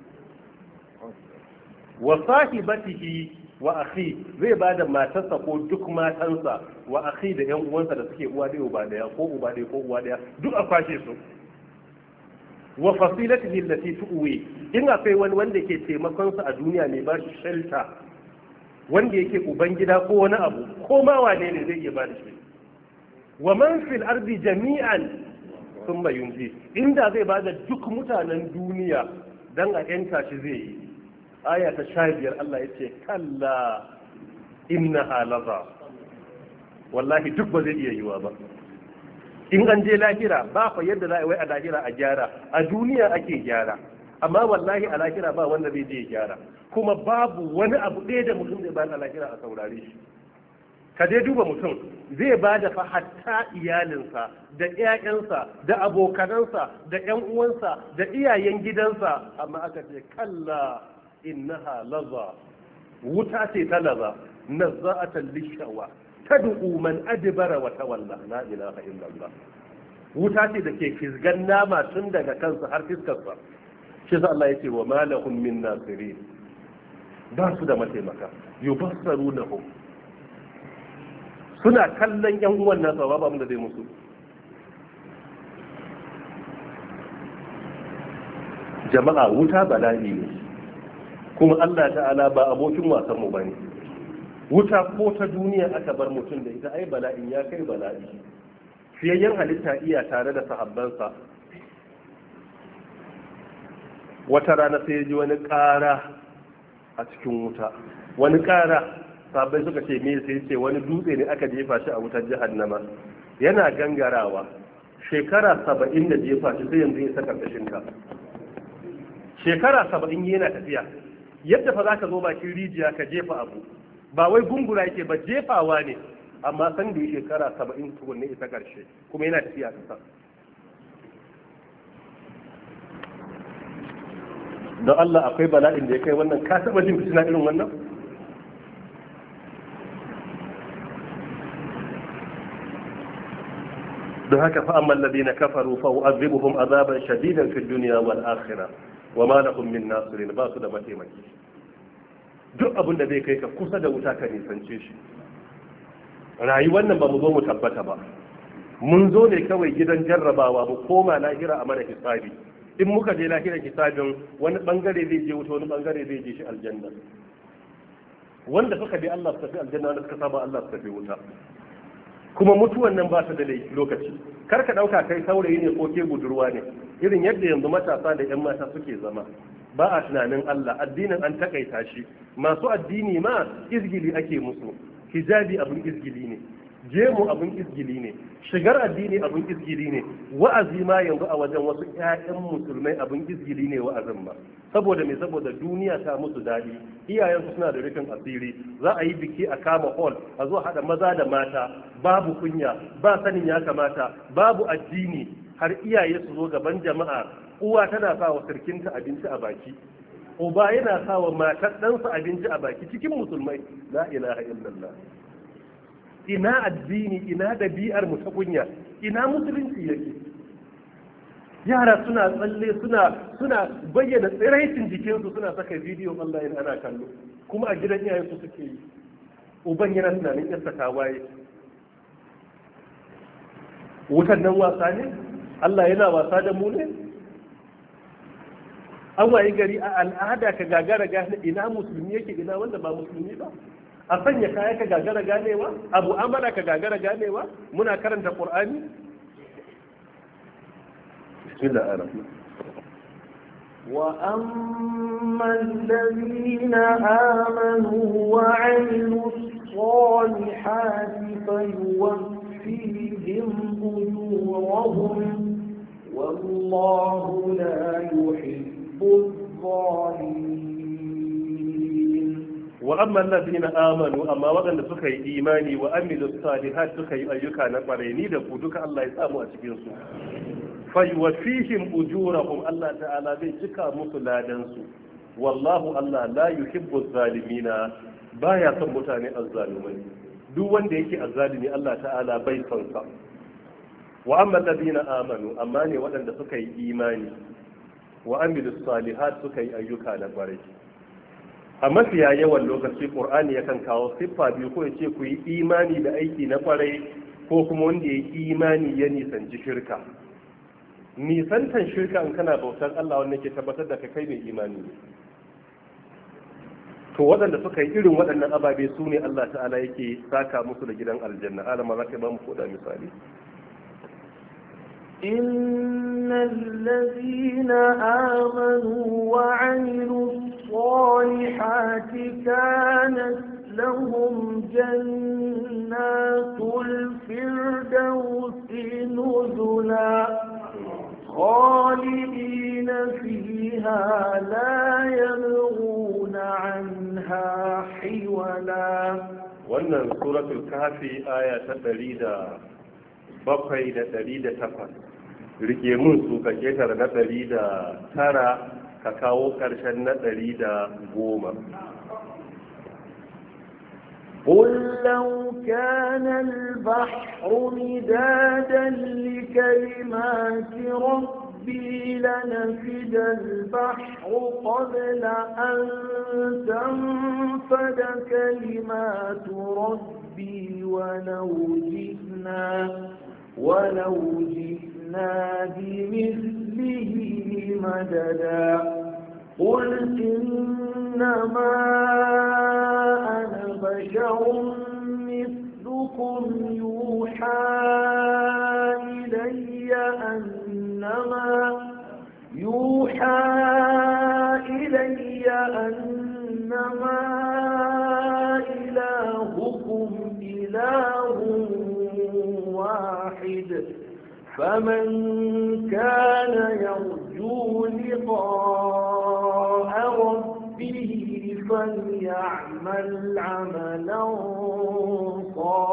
wa sahibatihi wa akhi zai bada matarsa ko duk matansa wa akhi da ƴan uwansa da suke uwa ɗaya uba ɗaya ko uba ɗaya ko uwa ɗaya duk a kwashe su. wa fasilatihi allati tuwi, in akwai wani wanda ke taimakon sa a duniya ne ba shi shelter, wanda yake uban gida ko wani abu ko ma wane ne zai iya ba da shi. wa man fil ardi jami'an thumma yunji, inda zai bada duk mutanen duniya dan a yanta shi zai yi. aya ta sha biyar Allah yace kalla innaha laza, wallahi duk ba zai iya yiwa ba. in an je lahira ba fa yadda za a wai a lahira a gyara, a duniya ake gyara, amma wallahi a lahira ba wanda zai je gyara, kuma babu wani abu ɗaya da mutum zai bada lahira a saurare shi. ka dai duba mutum zai ba da fa hatta iyalinsa da ƴaƴansa da abokanansa da ƴan uwansa da iyayen gidansa, amma aka ce kalla innaha laza, wuta ce ta laza nazza'atan lishawa tad'u man adbara wa tawalla. la ilaha illallah. wuta ce da ke fisgan nama tun daga kansa har fiskarsa. shi sa Allah yace wa malahum min nasirin, ba su da mataimaka. yubassarunahum, suna kallon yan uwan nasa ba mu da zai musu. jama'a wuta bala'i ne, kuma Allah ta'ala ba abokin wasan mu bane. wuta ko ta duniya aka bar mutum da ita ai bala'in ya kai bala'i. fiyayyen halitta iya tare da sahabbansa, wata rana sai ya ji wani ƙara a cikin wuta, wani ƙara. sahabbai suka ce me sai ce wani dutse ne aka jefa shi a wutar jahannama yana gangarawa. shekara saba'in da jefa shi sai yanzu ya saka karkashin ka. shekara saba'in yana tafiya. yadda fa zaka zo bakin rijiya ka jefa abu, ba wai gungura yake ba, jefawa ne, amma san da ya shekara saba'in tukunne isa karshe kuma yana tafiya kasa. don Allah akwai bala'in da ya kai wannan, ka taba jin fitina irin wannan? don haka fa amma alladhina kafaru fa u'adhibuhum azaban shadidan fid dunya wal akhirah wa ma lahum min nasirin, ba su da mataimaki. duk abin da zai kai ka kusa da wuta ka nisance shi. rayuwar nan ba mu zo mu tabbata ba, mun zo ne kawai gidan jarrabawa, mu koma lahira a mana hisabi. in muka je lahira hisabin, wani bangare zai je wuta, wani bangare zai je shi aljanna. wanda suka bi Allah su tafi aljanna, wanda suka saba Allah su tafi wuta. kuma mutuwan nan ba ta da lokaci. kar ka dauka kai saurayi ne ko ke budurwa ne, irin yadda yanzu matasa da yan mata suke zama, ba a tunanin Allah, addinin an takaita shi. masu addini ma izgili ake musu, hijabi abin izgili ne, jemu abin izgili ne, shigar addini abin izgili ne, wa'azi ma yanzu a wajen wasu ƴaƴan musulmai abin izgili ne wa'azin ba. saboda me? saboda duniya ta musu daɗi, iyayensu suna da rufin asiri, za a yi biki a kama hall, a zo haɗa maza da mata, babu kunya, ba sanin ya kamata, babu addini, har iyaye su zo gaban jama'a, uwa tana sa wa sirkinta abinci a baki, uba yana sa wa matar ɗansa abinci a baki, cikin musulmai. la ilaha illallah. ina addini, ina dabi'ar mu ta kunya, ina musulunci yake? yara suna tsalle, suna suna bayyana tsiraicin jikinsu, suna saka bidiyon Allah in ana kallo, kuma a gidan iyayen su suke yi. uban yana tunanin yarsa ta waye. wutan nan wasa ne? Allah yana wasa da mu ne? an waye gari a al'ada ka gagara gane ina musulmi yake, ina wanda ba musulmi ba. a sanya kaya ka gagara ganewa, abu amala ka gagara ganewa. muna karanta Qur'ani. bismillahir rahmanir rahim. wa amman ladina amanu wa 'amilus salihati fayuwaffihim ujurahum wallahu la yuhibbuz zalimin. wa amma allazina amanu, amma waɗanda suka yi imani wa amilu salihat, suka yi ayyuka na ƙwarai, ni da ku duka Allah ya samu a cikin su. fa yuwaffihim ujurahum, Allah ta'ala zai cika musu ladan su. wallahu Allah la yuhibbu zalimina, baya son mutane azzalumai. duk wanda yake azzalimi Allah ta'ala bai son sa. wa amma allazina amanu, amma ne waɗanda suka yi imani wa amilu salihat, suka yi ayyuka na ƙwarai. a mafiya yawan lokaci ƙur'ani yakan kawo siffa biyu, ko ya ce ku yi imani da aiki na kwarai, ko kuma wanda ya yi imani ya nisanci shirka. nisantan shirka in kana bautar Allah, wanda ke tabbatar da kai mai imani ne. to waɗanda suka yi irin waɗannan ababe su ne Allah ta'ala yake saka musu da gidan aljanna. alama za ka ba mu koda misali. إن الذين آمنوا وعملوا الصالحات كانت لهم جنات الفردوس نزلا خالدين فيها لا يبغون عنها حولا. wannan suratul kafi aya ta ɗari da bakwai da ɗari da takwas. rike mun su ka ketare na ɗari da tara ka kawo ƙarshen na ɗari da goma. قل لو كان البحر مدادا لكلمات ربي لنفد البحر قبل أن تنفد كلمات ربي ولو جئنا ولو جئنا بمثله مددا. قل إنما أنا بشر مثلكم يوحى إلي أنما يوحى إلي أنما إلهكم إله واحد فمن كان يرجو لقاء ربه فليعمل عملا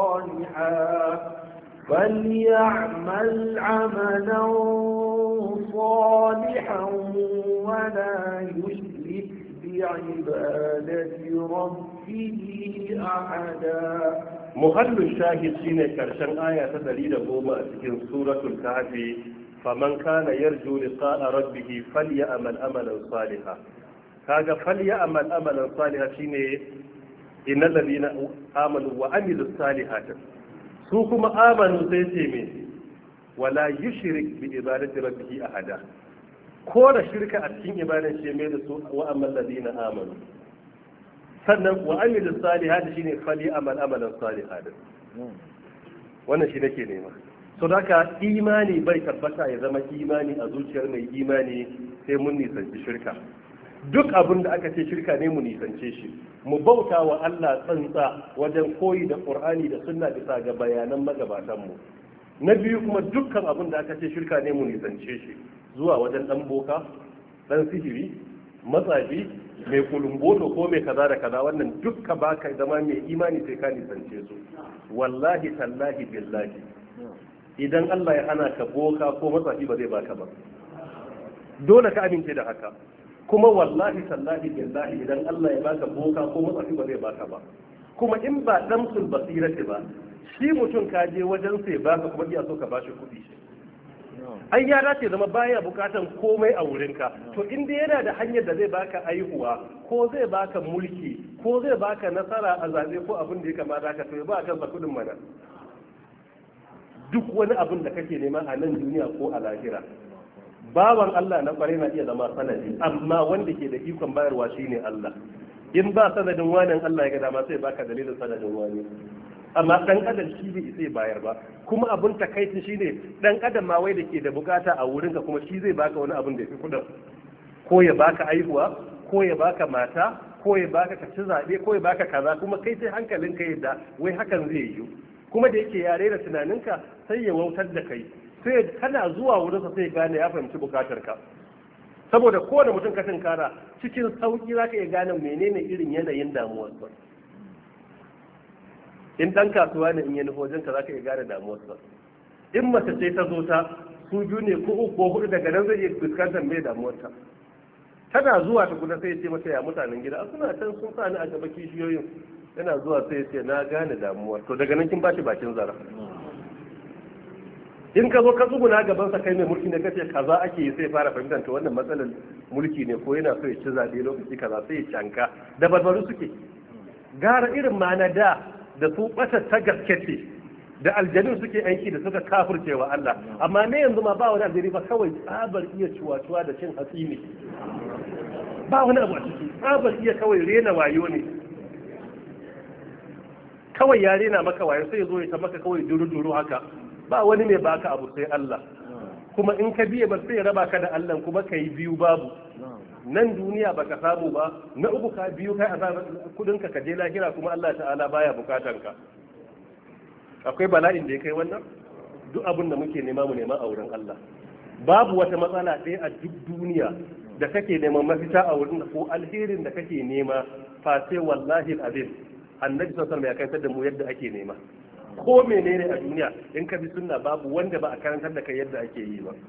صالحا فليعمل عملا صالحا ولا يشرك بعبادة ربه أحدا. محل الشاهد شيء كرشن آية دليل قوم في سورة الكهف فمن كان يرجو لقاء ربه فليعمل عملا صالحا. kaga falyamal amalan salihan shine innal ladina amanu wa amilus salihati, su kuma amanu sai ce me wala yushrik bi ibadati rabbih ahada, ko da shirka a cikin ibadan shi mai da su wa amal ladina amanu, sannan wa amilus salihati shine falyamal amalan salihan. wannan shi nake nema. so haka imani bai tabbata ya zama imani a zuciyar mai imani sai mun nisanci shirka. duk abin da aka ce shirka ne mu nisance shi, mu bauta wa Allah tsantsa wajen koyi da Qur'ani da sunna bisa ga bayanan magabatan mu. Na biyu kuma dukkan abin da aka ce shirka ne mu nisance shi, zuwa wajen dan boka, dan sihiri, matsafi, mai kulumboto ko mai kaza da kaza, wannan dukka baka zama mai imani sai ka nisance su. wallahi tallahi billahi idan Allah ya hana ka boka ko matsafi ba zai baka ba, dole ka amince da haka. kuma wallahi tallahi billahi idan Allah ya baka boka ko matsafi ba zai baka ba. kuma in ba damsul basirati ba, shi mutum ka je wajen sai baka kuma iya so ka bashi kuɗi, ai ya dace zama baya bukatan komai a wurinka. to inda yana da hanyar da zai baka aihuwa ko zai baka mulki ko zai baka nasara a zabe ko abin da ya kamata ka, to ya ba kansa kuɗin mana. duk wani abin da kake nema a nan duniya ko a lahira, bawan Allah na kwarai na iya zama sanadi, amma wanda ke da ikon bayarwa shine Allah. in ba sanadin wani Allah ya ga dama sai baka dalilin sanadin wani, amma dan adam shi bai sai bayar ba. kuma abun takaici shine dan adam ma wai da ke da bukata a wurin ka kuma shi zai baka wani abun da yafi kudin, ko ya baka aihuwa ko ya baka mata ko ya baka ka ci zabe ko ya baka kaza, kuma kai sai hankalinka yadda wai hakan zai yi. kuma da yake yare da tunaninka sai ya wautar da kai, sai kana zuwa wurinsa sai gane ya fahimci bukatarka. saboda kowane mutum ka tunkara cikin sauki zaka iya gane menene irin yanayin damuwarsa. in dan kasuwa ne in yi nufojin ka zaka iya gane damuwarsa. in mace ce ta zo ta su biyu ne ko uku ko hudu, daga nan zai iya fuskantar mai damuwarta. tana zuwa ta guda sai ya ce mata ya mutanen gida suna can sun sa ni a gaba kishiyoyin, yana zuwa sai ya ce na gane damuwar. to daga nan kin bashi bakin zara. in ka zo ka tsuguna gaban sa kai mai mulki ne kace kaza ake yi, sai fara fahimtar to wannan matsalar mulki ne ko yana so ya ci zabe lokaci kaza, sai ya canka da barbaru suke. gara irin ma na da da su bata ta gaske ce da aljanu suke aiki da suka kafirce wa Allah, amma ne yanzu ma ba wani aljani ba, kawai tsabar iya ciwatuwa da cin hatsi ne, ba wani abu a ciki, tsabar iya kawai rena wayo ne. kawai ya rena maka wayo sai ya zo ya ta maka kawai duru-duru haka, ba wani mai baka abu sai Allah. kuma in ka biye ba sai ya raba ka da Allah, kuma ka yi biyu babu. nan duniya baka samu ba, na uku ka biyu kai asarar kudin ka ka je lahira kuma Allah ta'ala baya bukatan ka. akwai bala'in da ya kai wannan? duk abin da muke nema mu nema a wurin Allah. babu wata matsala ɗaya a duk duniya da kake neman mafita a wurin, ko alherin da kake nema fa sai wallahi alazim annabi sallallahu alaihi wasallam ya karantar da mu yadda ake nema. ko menene a duniya in ka bi sunna babu wanda ba a karantar da kai yadda ake yi ba.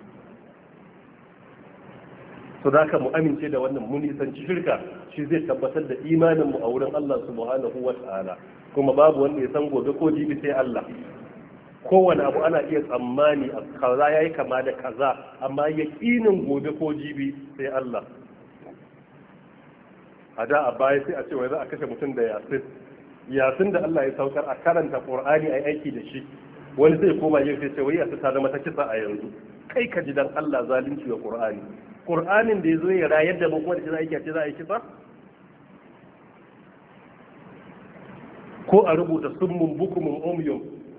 to da ka mu amince da wannan, mun nisanci shirka, shi zai tabbatar da imanin mu a wurin Allah subhanahu wa ta'ala. kuma babu wanda ya san gobe ko jibi sai Allah. kowane abu ana iya tsammani a kaza yayi kama da kaza, amma yaqinin gobe ko jibi sai Allah. a da a baya sai a ce wai za a kashe mutum da yasin yasin da Allah ya saukar a karanta Qur'ani ai aiki da shi, wani zai koma yin sai ce wai yasin ta zama ta kisa a yanzu. kai ka ji dan Allah zalunci wa Qur'ani. Qur'anin da yazo ya rayar da mu kuma da shi za a yi ce za a yi kisa, ko a rubuta summun bukumun umyum,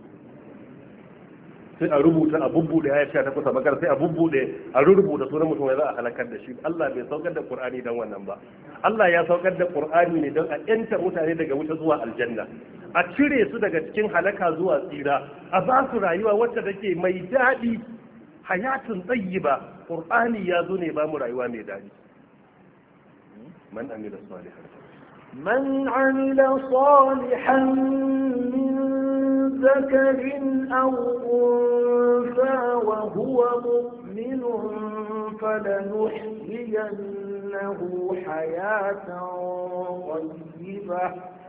sai a rubuta a bubbude ya sha ta kusa bakar, sai a bubbude a rubuta sunan mutum ya za a halakar da shi. Allah bai saukar da Qur'ani dan wannan ba. Allah ya saukar da Qur'ani ne don a yanta mutane daga wuta zuwa aljanna, a cire su daga cikin halaka zuwa tsira, a ba su rayuwa wacce take mai daɗi, hayatun tayyiba. Qur'ani ya zo ne ba mu rayuwa mai daɗi. man amila salihan من عمل صالحا من ذكر أو أنثى وهو مؤمن فلنحيينه حياة طيبة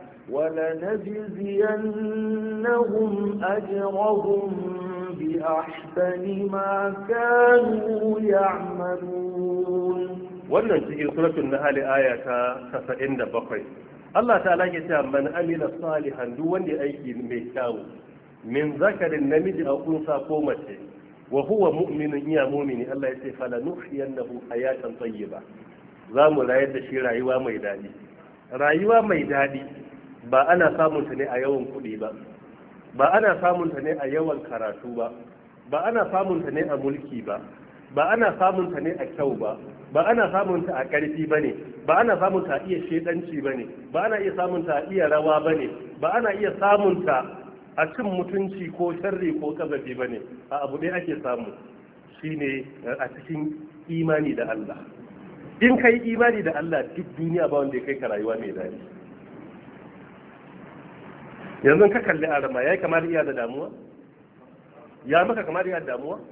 ولنجزينهم أجرهم بأحسن ما كانوا يعملون. wannan cikin suratul nahl aya ta casa'in da bakwai Allah ta'ala ke cewa man amila salihan duk wanda aiki mai kyau min zakarin namiji a unsa ko mace wa huwa mu'minun iya mu'mini Allah ya ce falanuhyiyannahu hayatan tayyiba za mu rayar da shi rayuwa mai dadi. Rayuwa mai dadi ba ana samun ta ne a yawan kuɗi ba ba ana samun ta ne a yawan karatu ba ba ana samun ta ne a mulki ba ba ana samun ta ne a kyau ba ba ana samun ta a ƙarfi ba ne ba ana samun ta a iya shedanci ba ne ba ana iya samun ta a iya rawa ba ne ba ana iya samun ta a cin mutunci ko sharri ko kazafi ba ne a abu ɗaya ake samu shine a cikin imani da Allah. In kai imani da Allah duk duniya ba wanda ya kai ka rayuwa mai daɗi. Yanzu ka kalli arama ya yi kamar iya da damuwa ya maka kamar iya da damuwa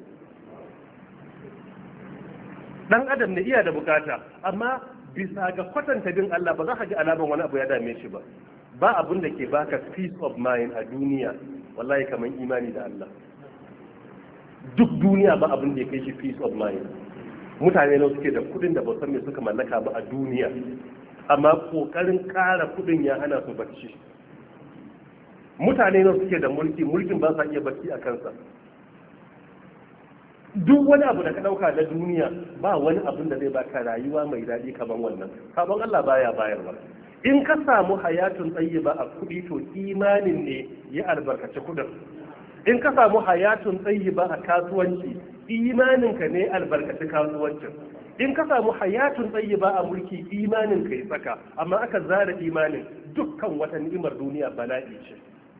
dan adam ne iya da bukata amma bisa ga kwatanta bin Allah ba za ka ji alaman wani abu ya dame shi ba. Ba abun da ke baka peace of mind a duniya wallahi kamar imani da Allah. Duk duniya ba abun da ya kai shi peace of mind. Mutane ne suke da kudin da ba san me suka mallaka ba a duniya amma kokarin kara kudin ya hana su bacci. Mutane ne suke da mulki mulkin ba sa iya bacci a kansa. Duk wani abu da ka dauka na duniya ba wani abin da zai baka rayuwa mai daɗi kamar wannan. Sabon Allah baya bayarwa. In ka samu hayatun tayyiba a kuɗi to imanin ne ya albarkaci kuɗin. In ka samu hayatun tayyiba a kasuwanci imanin ka ne albarkaci kasuwancin. In ka samu hayatun tayyiba a mulki imanin ka ya saka amma aka zara imanin dukkan wata ni'imar duniya bala'i ce.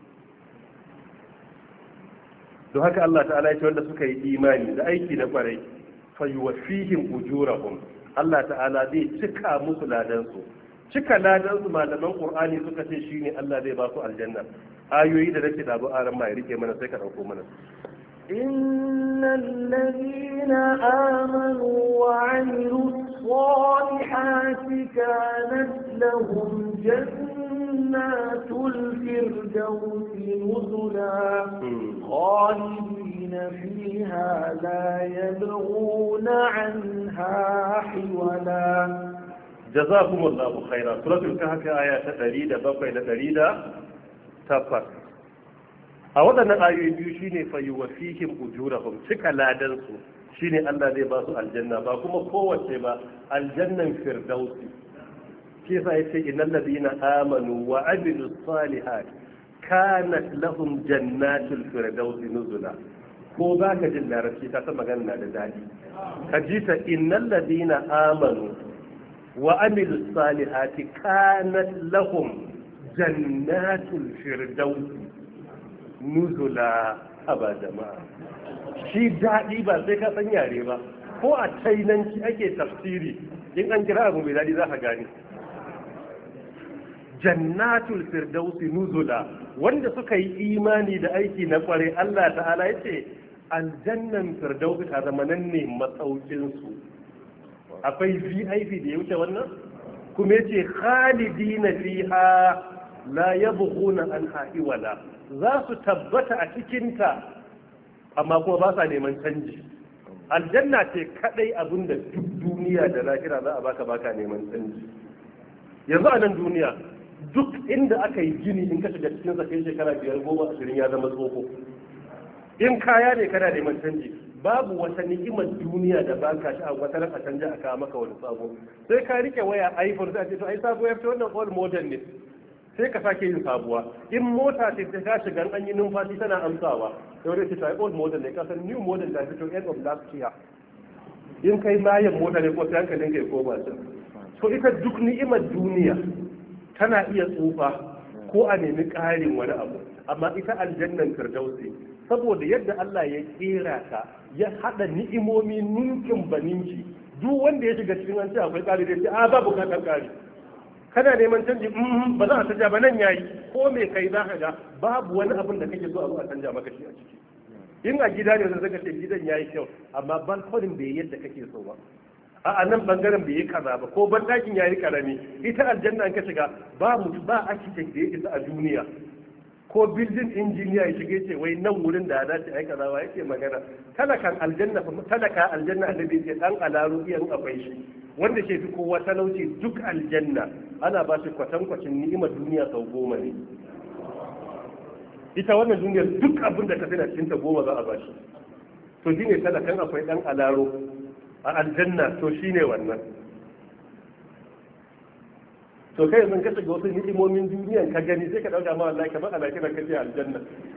Don haka Allah ta'ala ya ce wanda suka yi imani da aiki na kwarai fa yuwaffihim ujurahum Allah ta'ala zai cika musu ladansu. Cika ladansu malaman Qur'ani suka ce shine Allah zai ba su aljanna. Ayoyi da nake da aran mai rike mana sai ka dauko mana. إن الذين آمنوا وعملوا الصالحات كانت لهم جنات الفردوس نزلا خالدين فيها لا يبغون عنها حولا. جزاكم الله خيرا. سورة الكهف آية تريد بقي تريد تفر. a waɗannan ayoyi biyu shine fa yuwaffihim ujurahum cika ladan su shine Allah zai ba su aljanna ba kuma kowace ba aljannan firdausi shi yasa yace innal ladina amanu wa amilus salihat kanat lahum jannatul firdausi nuzula ko ba ka jin larabci ta san magana da dadi ka ji ta innal ladina amanu wa amilus salihati kanat lahum jannatul firdausi nuzula aba jama'a. Shi daɗi ba sai ka san yare ba ko a tainanci ake tafsiri in an kira abu mai daɗi za ka gane. Jannatul firdausi nuzula wanda suka yi imani da aiki na kware Allah ta'ala ya ce aljannan firdausi ta zama nan ne matsaukinsu. Akwai V I P da ya wuce wannan kuma ya ce khalidina fiha la yabghuna anha iwala za su tabbata a cikinta amma kuma ba sa neman canji. Aljanna ce kadai abin da duk duniya da lahira za a baka baka neman canji. Yanzu a nan duniya duk inda aka yi gini in ka shiga cikin sa kai shekara biyar goma ashirin ya zama tsoho. In kaya ne kana neman canji babu wata ni'imar duniya da baka shi a wata ran a canja a kawo maka wani sabo. Sai ka rike waya iPhone sai a ce to ai sabo ya fito wannan old model ne. Sai ka sake yin sabuwa in mota ce ta ka shiga an yi numfashi tana amsawa sai wani ce ta old model ne ka san new model da fito end of last year in kai mayan mota ne ko sai hankalin kai koma can so ita duk ni'imar duniya tana iya tsufa ko a nemi ƙarin wani abu amma ita aljannan firdausi saboda yadda Allah ya kera ta ya hada ni'imomi ninkin baninki duk wanda ya shiga cikin an ce akwai ƙari da ce a babu kan ƙari kana neman canji ba za a canja ba nan yayi ko me kai za ka ga babu wani abin da kake so a zo a canja maka shi a ciki in a gida ne zaka ce gidan yayi kyau amma balkonin bai yadda kake so ba a nan bangaren bai yi kaza ba ko ban dakin yayi karami. Ita aljanna an ka shiga ba mu ba architect da ya isa a duniya ko building engineer ya shige ce wai nan wurin da ya dace ai kaza wa yake magana. Talakan aljanna fa talaka aljanna annabi ce dan alaru iyan akwai shi wanda ke fi kowa talauci duk aljanna ana ba shi kwatankwacin ni'imar duniya sau goma ne. Ita wannan duniyar duk abin da ka fi na cikin ta goma za a ba shi. To shine talakan akwai dan alaro a aljanna, to shine wannan. To kai yanzu ka shiga wasu ni'imomin duniyan ka gani sai ka dauka ma wallahi kamar alaki da kace aljanna.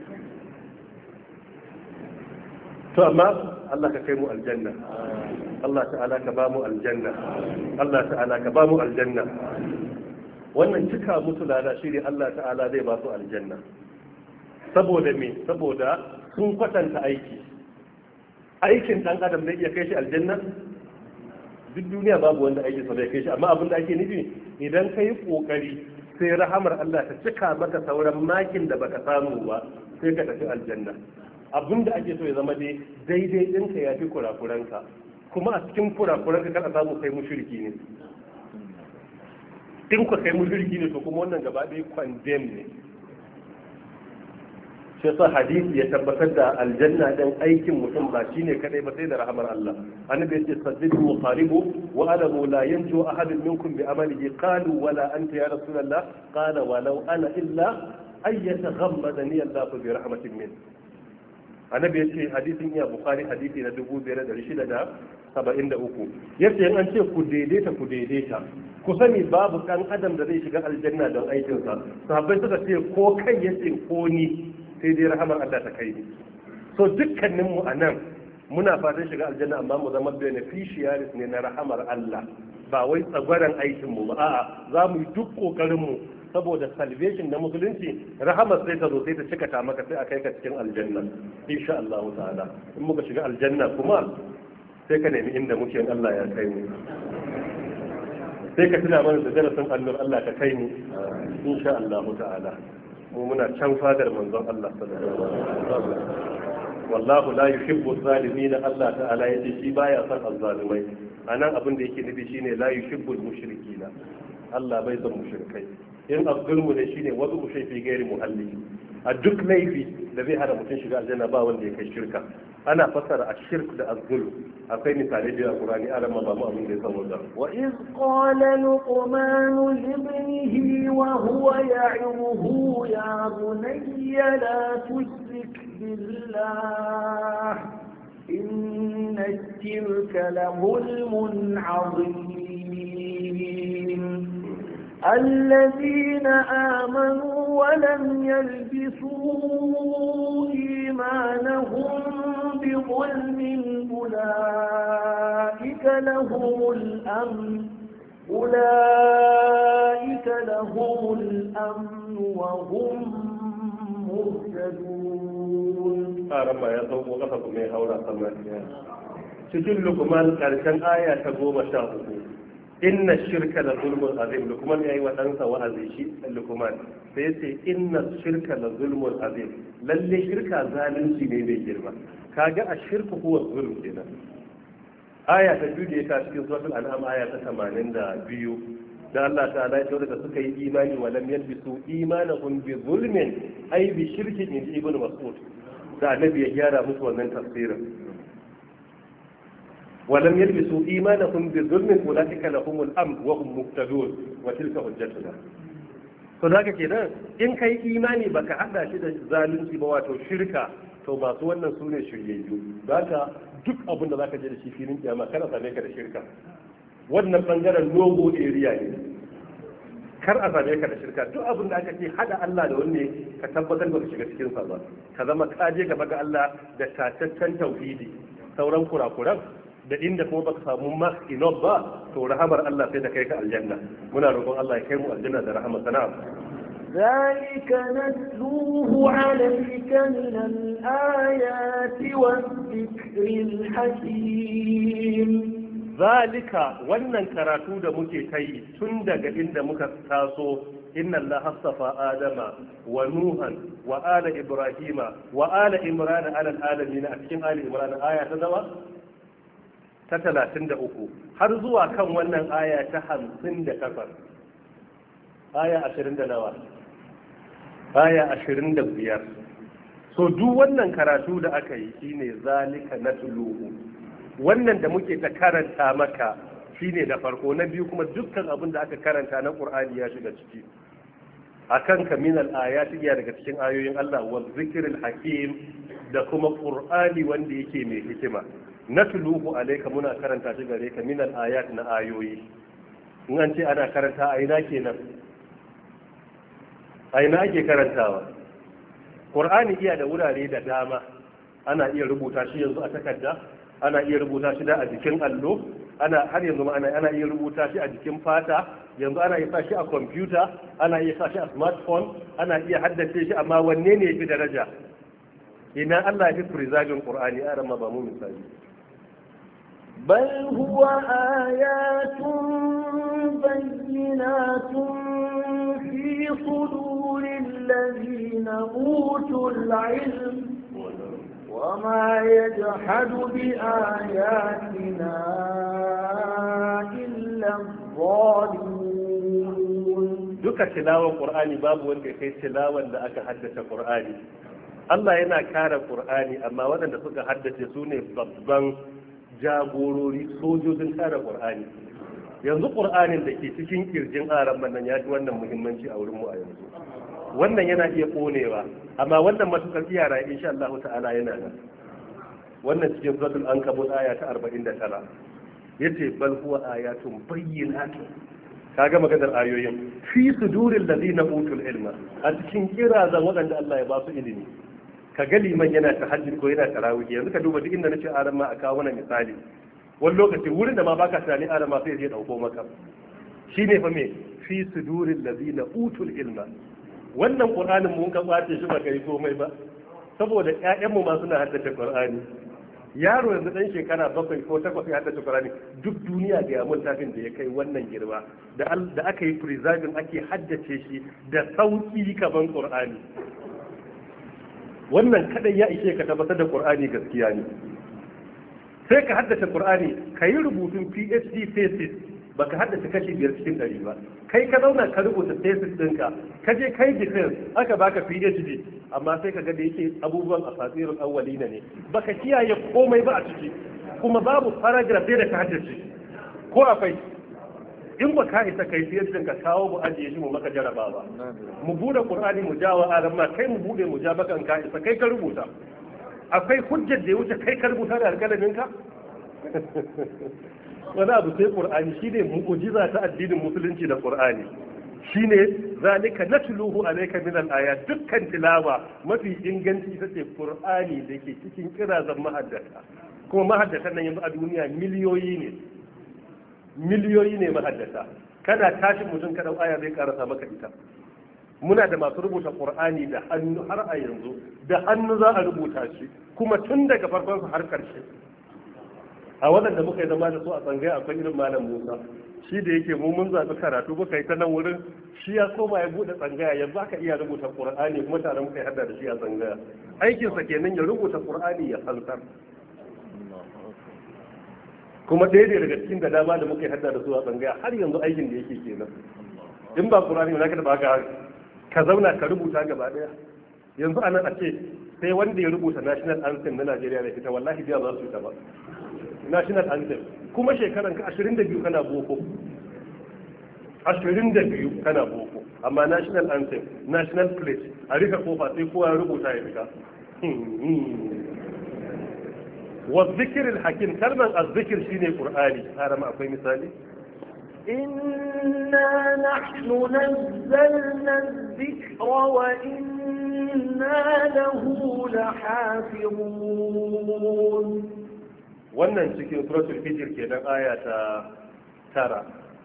To amma Allah ka kai mu aljanna. Allah ta'ala ka ba mu aljanna. Allah ta'ala ka ba mu aljanna. Wannan cika musu lada shi ne Allah ta'ala zai ba su aljanna. Saboda me? Saboda sun kwatanta aiki. Aikin dan adam zai iya kai shi aljanna? Duk duniya babu wanda aiki sa zai kai shi, amma abin da ake nufi idan ka yi kokari sai rahamar Allah ta cika maka sauran makin da baka samu ba sai ka tafi aljanna. Abin da ake so ya zama dai daidai ɗinka ya fi kurakuranka, kuma a cikin kurakuranka kada samu kai mushriki ne. In ku kai mushriki ne to kuma wannan gaba ɗaya condemn ne. Shi yasa hadisi ya tabbatar da aljanna dan aikin mutum ba shine kadai ba sai da rahamar Allah. Annabi yace saddidu qaribu wa alamu la yanju ahadun minkum bi amalihi qalu wala anta ya rasulullah qala walau ana illa ay yataghammadani Allah bi rahmatin min. Annabi yace hadisin ya Bukhari hadisi na dubu biyar da shida da saba'in da uku yace in an ce ku daidaita ku daidaita ku sani babu dan adam da zai shiga aljanna don aikinsa. Sahabbai suka ce ko kai yace ko ni sai dai rahamar Allah ta kai. So dukkanin mu anan muna fatan shiga aljanna amma mu zama beneficiaries ne na rahamar Allah, ba wai tsagwaran aikin mu ba. A'a, za mu yi duk kokarin mu saboda salvation na musulunci, rahamar sai ta zo sai ta cika ta maka sai a kai ka cikin aljanna insha Allah ta'ala. In muka shiga aljanna kuma sai ka nemi inda muke in Allah ya kai mu, sai ka tuna mana da darasin annur Allah ka kai mu insha Allah ta'ala. mu muna can fadar manzon Allah sallallahu alaihi wasallam. Wallahu la yuhibbu zalimin. Allah ta'ala yace shi baya son azzalimai. Anan abin da yake nufi shine la yuhibbu mushrikina. Allah bai son mushrikai. In azzulmu ne shine wasu ushay fi gairi muhalli. A duk laifi da zai hana mutum shiga aljanna ba wanda ya kai shirka. Ana fassara ashirk da azzulm. Akwai misalai da Qur'ani a ramma ba mu abin da ya samu da. Wa iz qala luqman li ibnihi wa huwa ya'iruhu ya bunayya la tushrik billah inna ash-shirka la zulmun 'azim. الذين آمنوا ولم يلبسوا إيمانهم بظلم أولئك لهم الأمن أولئك لهم الأمن وهم مهتدون. أرمى يطوب وقفكم يا هورا سماكيا cikin Luqman karshen aya ta goma sha uku. Inna shirka la zulmun azim. Luqman yayi wa ɗansa wa'azi shi Luqman sai yace inna shirka la zulmun azim. Lalle shirka zalunci ne mai girma. Kaga a shirku huwa zulm kenan. Aya ta biyu da ta cikin suratul an'am aya ta tamanin da biyu da Allah ta'ala ya ce da suka yi imani wa lam yalbisu imanahum bi zulmin ay bi shirkin in ibn Mas'ud. Da annabi ya gyara musu wannan tafsirin. ولم يلبسوا إيمانهم بظلم أولئك لهم الأمن وهم مهتدون وتلك حجتنا. to zaka kenan in kai imani baka hada shi da zalunci ba wato shirka to masu wannan sune shiryayyu. Zaka duk abin da zaka je da shi filin kiyama kada same ka da shirka. Wannan bangaren logo area ne. Kar a same ka da shirka. Duk abin da aka ce hada Allah da wanne ka tabbatar ba ka shiga cikin sa ba. Ka zama kaje gaba ga Allah da tataccen tauhidi. Sauran kurakuran da inda kuma baka samu mas enough ba to rahamar Allah sai da kai ka aljanna. Muna roƙon Allah ya kai mu aljanna da rahama sana. ذلك نتلوه عليك من الآيات والذكر الحكيم. ذلك wannan karatu da muke kai tun daga inda muka taso inna allaha astafa adama wa nuhan wa ala ibrahima wa ala imran ala alamin a cikin ali imran aya ta zama ta talatin da uku har zuwa kan wannan aya ta hamsin da takwas aya ashirin da nawa aya ashirin da biyar. So duk wannan karatu da aka yi shine zalika natluhu, wannan da muke ta karanta maka shine da farko. Na biyu kuma dukkan abin da aka karanta na Qur'ani ya shiga ciki. Akan ka min al-ayat iya daga cikin ayoyin Allah wa zikril hakim, da kuma Qur'ani wanda yake mai hikima. Natluhu alayka, muna karanta shi gare ka min al-ayat na ayoyi. In an ce ana karanta a ina kenan? A ina ake karantawa? Qur'ani iya da wurare da dama, ana iya rubuta shi yanzu a takarda, ana iya rubuta shi da a jikin allo, ana har yanzu ana ana iya rubuta shi a jikin fata, yanzu ana iya sa shi a kwamfuta, ana iya sa shi a smartphone, ana iya haddace shi, amma wanne ne yafi daraja? Ina Allah ya fi preserving Qur'ani a ran ba mu misali. بل هو آيات بينات في صدور الذين أوتوا العلم وما يجحد بآياتنا إلا الظالمون. duka tilawar Qur'ani babu wanda ya kai tilawar da aka haddace Qur'ani. Allah yana kare Qur'ani, amma waɗanda suka haddace su ne babban jagorori, sojojin kare Qur'ani. Yanzu Qur'anin da ke cikin kirjin aran nan ya ji wannan muhimmanci a wurin mu a yanzu. Wannan yana iya konewa, amma wannan matukar iyara insha Allah ta'ala yana nan. Wannan cikin suratul ankabut aya ta arba'in da tara yace bal huwa ayatun bayyinatun. Kaga maganar ayoyin fi suduril ladina utul ilma, a cikin kirazan waɗanda Allah ya ba su ilimi. Ka ga liman yana tahajjud ko yana tarawih, yanzu ka duba duk inda nace aran ma a kawo mana misali. Wani lokaci wurin da ma baka tunani aran ma sai ya dauko maka. Shine fa me fi suduril ladina utul ilma. Wannan Qur'anin mun ka bace shi ba kai komai ba, saboda ƴaƴan mu ma suna haddace Qur'ani. Yaro yanzu dan shekara bakwai ko takwas ya haddace Qur'ani, duk duniya ga mun tafin da ya kai wannan girma da da aka yi preserving ake haddace shi da sauki kaman Qur'ani. Wannan kadai ya ishe ka tabbatar da Qur'ani gaskiya ne. Sai ka haddace Qur'ani, ka yi rubutun PhD thesis, baka haddace kashi biyar cikin ɗari ba. Kai ka zauna ka rubuta thesis ɗinka, ka je kai defense aka baka PhD, amma sai ka ga da yake abubuwan a fasirin awwalina ne. Baka kiyaye komai ba a ciki, kuma babu paragraph da ka haddace. Ko akwai? In ba ka isa kai fiye ka kawo mu ajiye shi mu maka jarabawa, mu bude Qur'ani mu jawa alamma, kai mu bude mu ja bakan ka isa kai ka rubuta. Akwai hujjar da ya wuce kai ka rubuta da alƙalamin ka? Wani abu sai Qur'ani shine mu'jiza ta addinin musulunci da Qur'ani. Shine zalika natluhu alayka min al-ayat, dukkan tilawa mafi inganci ita ce Qur'ani da ke cikin kirazan mahaddata. Kuma mahaddatan nan yanzu a duniya miliyoyi ne. miliyoyi ne mahaddata, kana tashin mutum ka dau aya zai karasa maka ita. Muna da masu rubuta Qur'ani da hannu har a yanzu, da hannu za a rubuta shi, kuma tun daga farkon su har karshe. A waɗanda muka yi zama da su a tsangaya akwai irin Malam Musa, shi da yake mu mun zaɓi karatu muka yi ta nan wurin, shi ya koma ya buɗe tsangaya, yanzu aka iya rubuta Qur'ani kuma tare muka yi hadda da shi a tsangaya. Aikinsa kenan ya rubuta Qur'ani ya sansar. Kuma ɗaya daga cikin da dama da muka yi hadda da su a tsangaya har yanzu aikin da yake kenan. In ba Qur'ani ba ka taba ka ka zauna ka rubuta gaba ɗaya. Yanzu anan a ce sai wanda ya rubuta National Anthem na Najeriya da fita, wallahi biya za su ta ba. National Anthem kuma shekaran ka ashirin da biyu kana boko. ashirin da biyu kana boko, amma National Anthem, National Pledge a rika kofa sai kowa ya rubuta ya fita. والذكر الحكيم كلمة الذكر شيني قرآني هذا ما أقول مثالي إنا نحن نزلنا الذكر وإنا له لحافظون. wannan cikin suratul hijr kenan aya ta tara.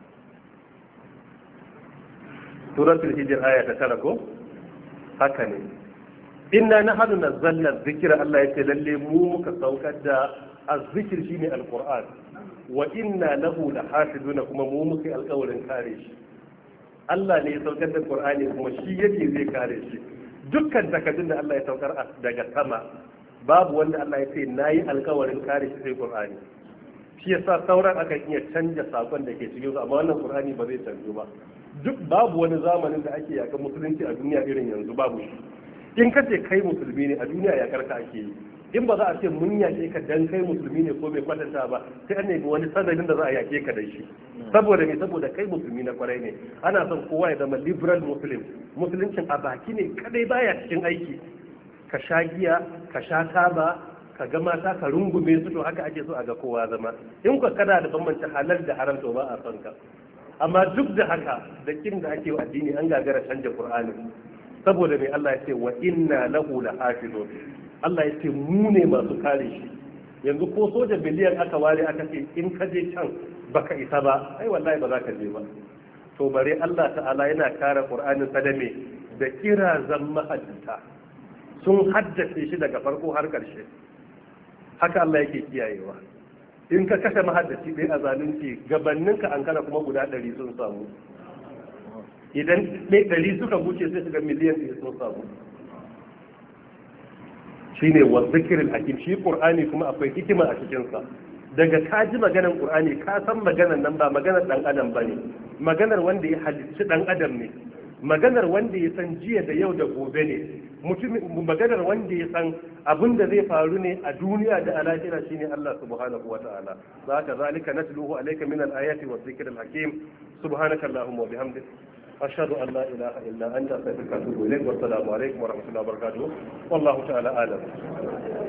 Suratul hijr aya ta tara ko haka ne. Inna nahnu nazzalna dhikra, Allah yace lalle mu muka saukar da azzikir shine alquran, wa inna lahu lahafizuna, kuma mu muka alƙawarin kare shi. Allah ne ya saukar da Qur'ani kuma shi yake zai kare shi. Dukkan takardun da Allah ya saukar daga sama babu wanda Allah ya ce nayi alkawarin kare shi sai Qur'ani. Shi yasa sauran aka iya canja sakon da ke cikin su amma wannan Qur'ani ba zai canju ba. Duk babu wani zamanin da ake yakan musulunci a duniya irin yanzu babu shi. In ka ce kai musulmi ne a duniya yakar ka ake yi. In ba za a ce mun yaƙe ka dan kai musulmi ne ko bai kwatanta ba sai an nemi wani sanadin da za a yaƙe ka da shi saboda me saboda kai musulmi na kwarai ne ana son kowa ya zama liberal muslim musuluncin a baki ne kadai baya cikin aiki ka sha giya ka sha taba ka ga mata ka rungume su to haka ake so a ga kowa zama in ka kana da bambanta halal da haram to ba a son ka amma duk da haka da kin da ake wa addini an gagara canja qur'ani saboda me Allah ya ce wa inna lahu lahafizun Allah ya ce mu ne masu kare shi yanzu ko soja biliyan aka ware aka ce in ka je can baka isa ba ai wallahi ba za ka je ba to bare Allah ta'ala yana kare Qur'anin sa da me da kirazan mahaddata sun haddace shi daga farko har karshe haka Allah yake kiyayewa in ka kashe mahaddaci dai a zalunci gabanninka an kana kuma guda ɗari sun samu idan ɗari suka wuce sai su ga miliyan ɗaya sun samu shine wa zikirin hakim shi qur'ani kuma akwai hikima a cikin sa daga ka ji maganar qur'ani ka san maganar nan ba maganar dan adam bane maganar wanda ya halicci dan adam ne maganar wanda ya san jiya da yau da gobe ne mutum maganar wanda ya san abin da zai faru ne a duniya da a lahira shine Allah subhanahu wata'ala zaka zalika natluhu alayka min al-ayati wa dhikril hakim subhanaka allahumma wa bihamdika أشهد أن لا إله إلا أنت أستغفرك وأتوب إليك والسلام عليكم ورحمة الله وبركاته والله تعالى أعلم